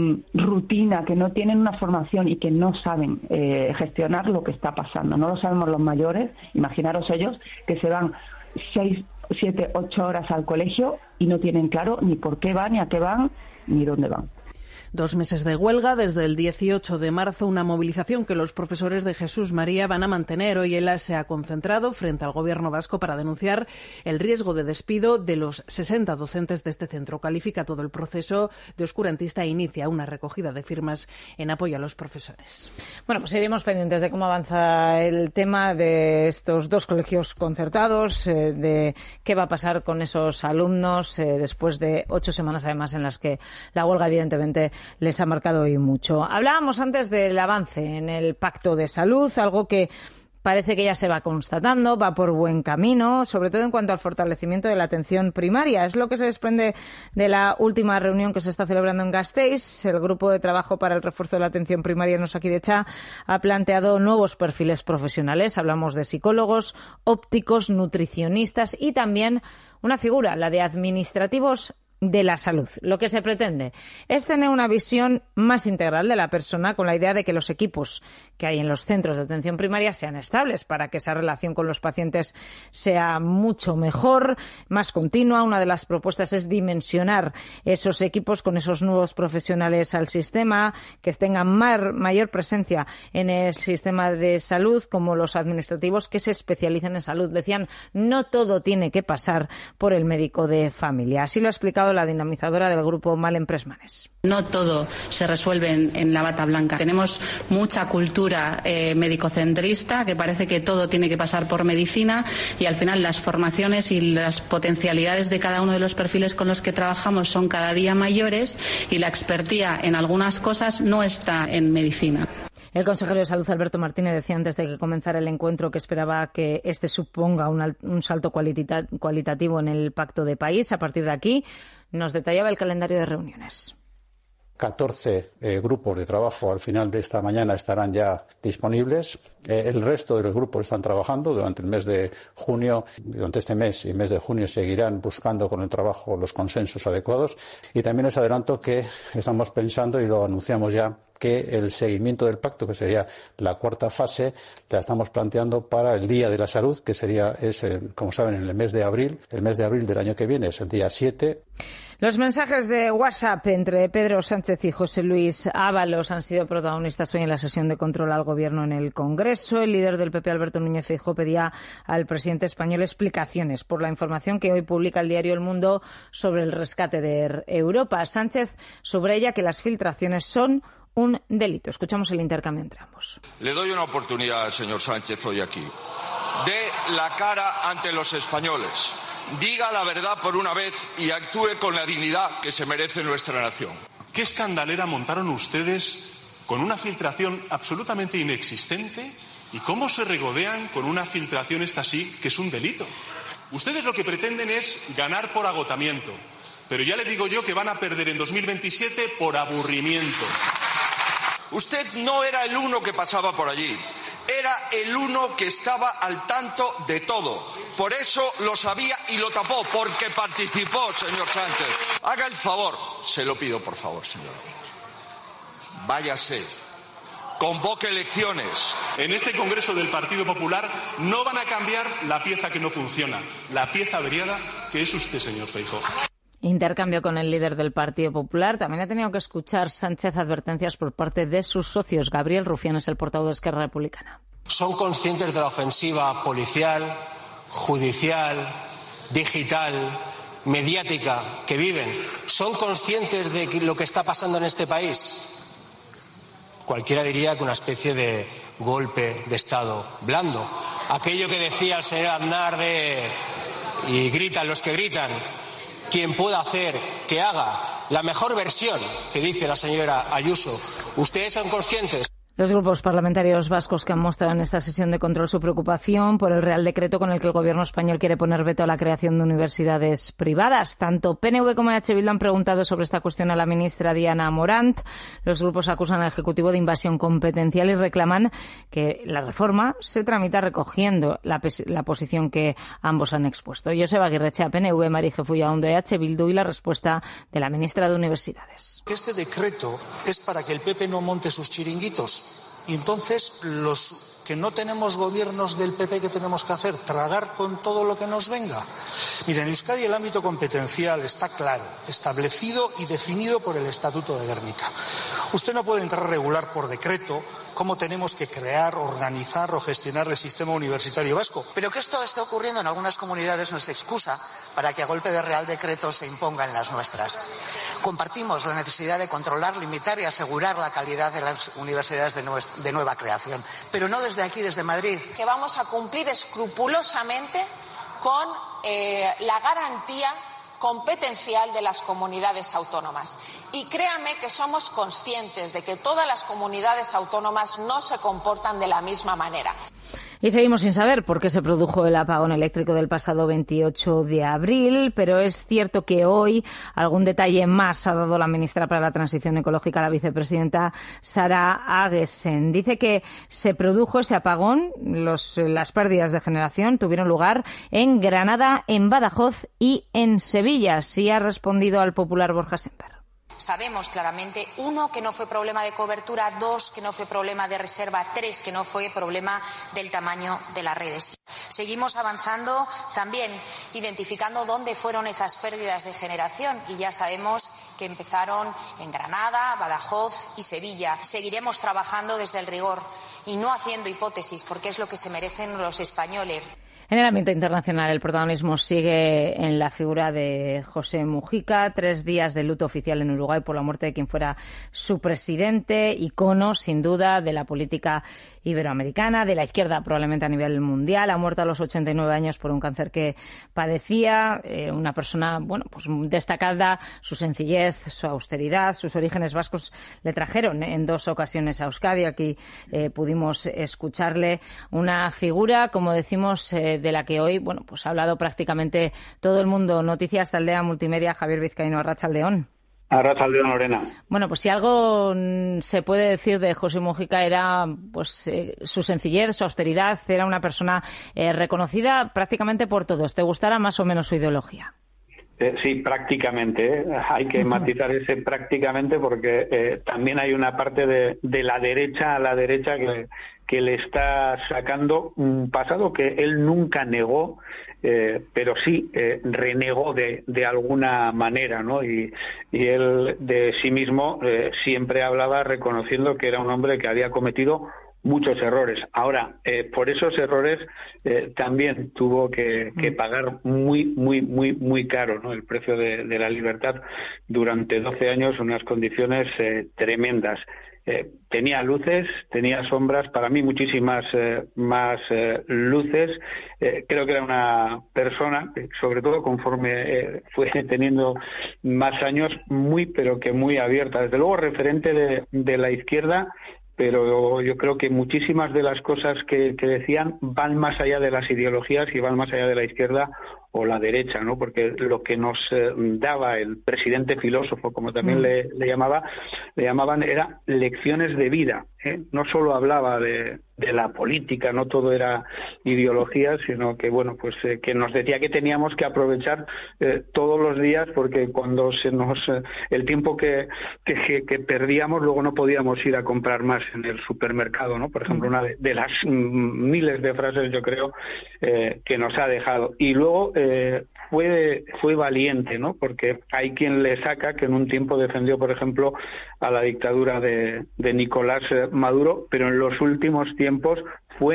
rutina, que no tienen una formación y que no saben gestionar lo que está pasando. No lo sabemos los mayores, imaginaros ellos que se van 6, 7, 8 horas al colegio y no tienen claro ni por qué van, ni a qué van, ni dónde van. 2 meses de huelga desde el 18 de marzo, una movilización que los profesores de Jesús María van a mantener. Hoy ELA se ha concentrado frente al Gobierno vasco para denunciar el riesgo de despido de los 60 docentes de este centro. Califica todo el proceso de oscurantista e inicia una recogida de firmas en apoyo a los profesores. Bueno, pues seguiremos pendientes de cómo avanza el tema de estos 2 colegios concertados, de qué va a pasar con esos alumnos después de 8 semanas, además, en las que la huelga, evidentemente, les ha marcado hoy mucho. Hablábamos antes del avance en el Pacto de Salud, algo que parece que ya se va constatando, va por buen camino, sobre todo en cuanto al fortalecimiento de la atención primaria. Es lo que se desprende de la última reunión que se está celebrando en Gasteiz. El Grupo de Trabajo para el Refuerzo de la Atención Primaria en Osakidetza ha planteado nuevos perfiles profesionales. Hablamos de psicólogos, ópticos, nutricionistas y también una figura, la de administrativos de la salud. Lo que se pretende es tener una visión más integral de la persona, con la idea de que los equipos que hay en los centros de atención primaria sean estables para que esa relación con los pacientes sea mucho mejor, más continua. Una de las propuestas es dimensionar esos equipos con esos nuevos profesionales al sistema, que tengan mayor presencia en el sistema de salud, como los administrativos que se especialicen en salud. Decían, no todo tiene que pasar por el médico de familia. Así lo ha explicado la dinamizadora del grupo Malen Pressmanes. No todo se resuelve en la bata blanca. Tenemos mucha cultura médico-centrista, que parece que todo tiene que pasar por medicina, y al final las formaciones y las potencialidades de cada uno de los perfiles con los que trabajamos son cada día mayores, y la expertía en algunas cosas no está en medicina. El consejero de Salud, Alberto Martínez, decía antes de que comenzara el encuentro que esperaba que este suponga un salto cualitativo en el pacto de país. A partir de aquí, nos detallaba el calendario de reuniones. 14 grupos de trabajo al final de esta mañana estarán ya disponibles. El resto de los grupos están trabajando durante el mes de junio. Durante este mes y mes de junio seguirán buscando con el trabajo los consensos adecuados. Y también les adelanto que estamos pensando, y lo anunciamos ya, que el seguimiento del pacto, que sería la 4ª fase, la estamos planteando para el Día de la Salud, que como saben, en el mes de abril. El mes de abril del año que viene es el día 7. Los mensajes de WhatsApp entre Pedro Sánchez y José Luis Ábalos han sido protagonistas hoy en la sesión de control al Gobierno en el Congreso. El líder del PP, Alberto Núñez Feijóo, pedía al presidente español explicaciones por la información que hoy publica el diario El Mundo sobre el rescate de Europa. Sánchez subraya que las filtraciones son un delito. Escuchamos el intercambio entre ambos. Le doy una oportunidad al señor Sánchez hoy aquí. Dé la cara ante los españoles. Diga la verdad por una vez y actúe con la dignidad que se merece nuestra nación. ¿Qué escandalera montaron ustedes con una filtración absolutamente inexistente? ¿Y cómo se regodean con una filtración esta sí, que es un delito? Ustedes lo que pretenden es ganar por agotamiento, pero ya le digo yo que van a perder en 2027 por aburrimiento. Usted no era el uno que pasaba por allí. Era el uno que estaba al tanto de todo. Por eso lo sabía y lo tapó, porque participó, señor Sánchez. Haga el favor, se lo pido por favor, señor. Váyase. Convoque elecciones. En este Congreso del Partido Popular no van a cambiar la pieza que no funciona, la pieza averiada que es usted, señor Feijóo. Intercambio con el líder del Partido Popular. También ha tenido que escuchar Sánchez advertencias por parte de sus socios. Gabriel Rufián es el portavoz de Esquerra Republicana. Son conscientes de la ofensiva policial, judicial, digital, mediática que viven. Son conscientes de lo que está pasando en este país. Cualquiera diría que una especie de golpe de Estado blando. Aquello que decía el señor Aznar y gritan los que gritan. Quien pueda hacer que haga la mejor versión que dice la señora Ayuso. ¿Ustedes son conscientes? Los grupos parlamentarios vascos que han mostrado en esta sesión de control su preocupación por el Real Decreto con el que el Gobierno español quiere poner veto a la creación de universidades privadas. Tanto PNV como EH Bildu han preguntado sobre esta cuestión a la ministra Diana Morant. Los grupos acusan al Ejecutivo de invasión competencial y reclaman que la reforma se tramita recogiendo la posición que ambos han expuesto. Joseba Aguirrechea, PNV, Marije Fullaondo, EH Bildu, y la respuesta de la ministra de Universidades. Este decreto es para que el PP no monte sus chiringuitos. Y entonces los que no tenemos gobiernos del PP, ¿qué tenemos que hacer? ¿Tragar con todo lo que nos venga? Mira, en Euskadi el ámbito competencial está claro, establecido y definido por el Estatuto de Gernika. Usted no puede entrar a regular por decreto cómo tenemos que crear, organizar o gestionar el sistema universitario vasco. Pero que esto esté ocurriendo en algunas comunidades no es excusa para que a golpe de Real Decreto se imponga en las nuestras. Compartimos la necesidad de controlar, limitar y asegurar la calidad de las universidades de nueva creación, pero no desde aquí, desde Madrid. Que vamos a cumplir escrupulosamente con la garantía competencial de las comunidades autónomas. Y créanme que somos conscientes de que todas las comunidades autónomas no se comportan de la misma manera. Y seguimos sin saber por qué se produjo el apagón eléctrico del pasado 28 de abril, pero es cierto que hoy algún detalle más ha dado la ministra para la Transición Ecológica, la vicepresidenta Sara Agesen. Dice que se produjo ese apagón, las pérdidas de generación tuvieron lugar en Granada, en Badajoz y en Sevilla. Sí ha respondido al popular Borja Semper. Sabemos claramente, 1, que no fue problema de cobertura, 2, que no fue problema de reserva, 3, que no fue problema del tamaño de las redes. Seguimos avanzando también, identificando dónde fueron esas pérdidas de generación y ya sabemos que empezaron en Granada, Badajoz y Sevilla. Seguiremos trabajando desde el rigor y no haciendo hipótesis, porque es lo que se merecen los españoles. En el ámbito internacional, el protagonismo sigue en la figura de José Mujica. 3 días de luto oficial en Uruguay por la muerte de quien fuera su presidente, icono, sin duda, de la política iberoamericana, de la izquierda probablemente a nivel mundial. Ha muerto a los 89 años por un cáncer que padecía. Una persona, pues destacada, su sencillez, su austeridad, sus orígenes vascos le trajeron en 2 ocasiones a Euskadi. Aquí pudimos escucharle, una figura, como decimos, de la que hoy, pues ha hablado prácticamente todo el mundo. Noticias Taldea Multimedia, Javier Vizcaíno, Arratsaldeón. Arratsaldeón, Lorena. Bueno, pues si algo se puede decir de José Mujica era pues su sencillez, su austeridad. Era una persona reconocida prácticamente por todos, te gustara más o menos su ideología. Sí, prácticamente. Hay que matizar ese prácticamente porque también hay una parte de la derecha a la derecha que le está sacando un pasado que él nunca negó, pero sí renegó de alguna manera, ¿no? Y él de sí mismo siempre hablaba reconociendo que era un hombre que había cometido muchos errores. Ahora, por esos errores también tuvo que pagar muy caro, ¿no? El precio de la libertad durante 12 años, unas condiciones tremendas. tenía luces, tenía sombras, para mí muchísimas más luces. Creo que era una persona, sobre todo conforme fue teniendo más años, pero que muy abierta. Desde luego referente de la izquierda, pero yo creo que muchísimas de las cosas que decían van más allá de las ideologías y van más allá de la izquierda o la derecha, ¿no? Porque lo que nos daba el presidente filósofo, como también le llamaban, era lecciones de vida, ¿eh? No solo hablaba de la política, no todo era ideología, sino que, bueno, pues que nos decía que teníamos que aprovechar todos los días, porque cuando el tiempo que perdíamos, luego no podíamos ir a comprar más en el supermercado, ¿no? Por ejemplo, una de las miles de frases, yo creo, que nos ha dejado. Y luego fue valiente, ¿no? Porque hay quien le saca que en un tiempo defendió, por ejemplo, a la dictadura de Nicolás Maduro, pero en los últimos tiempos fue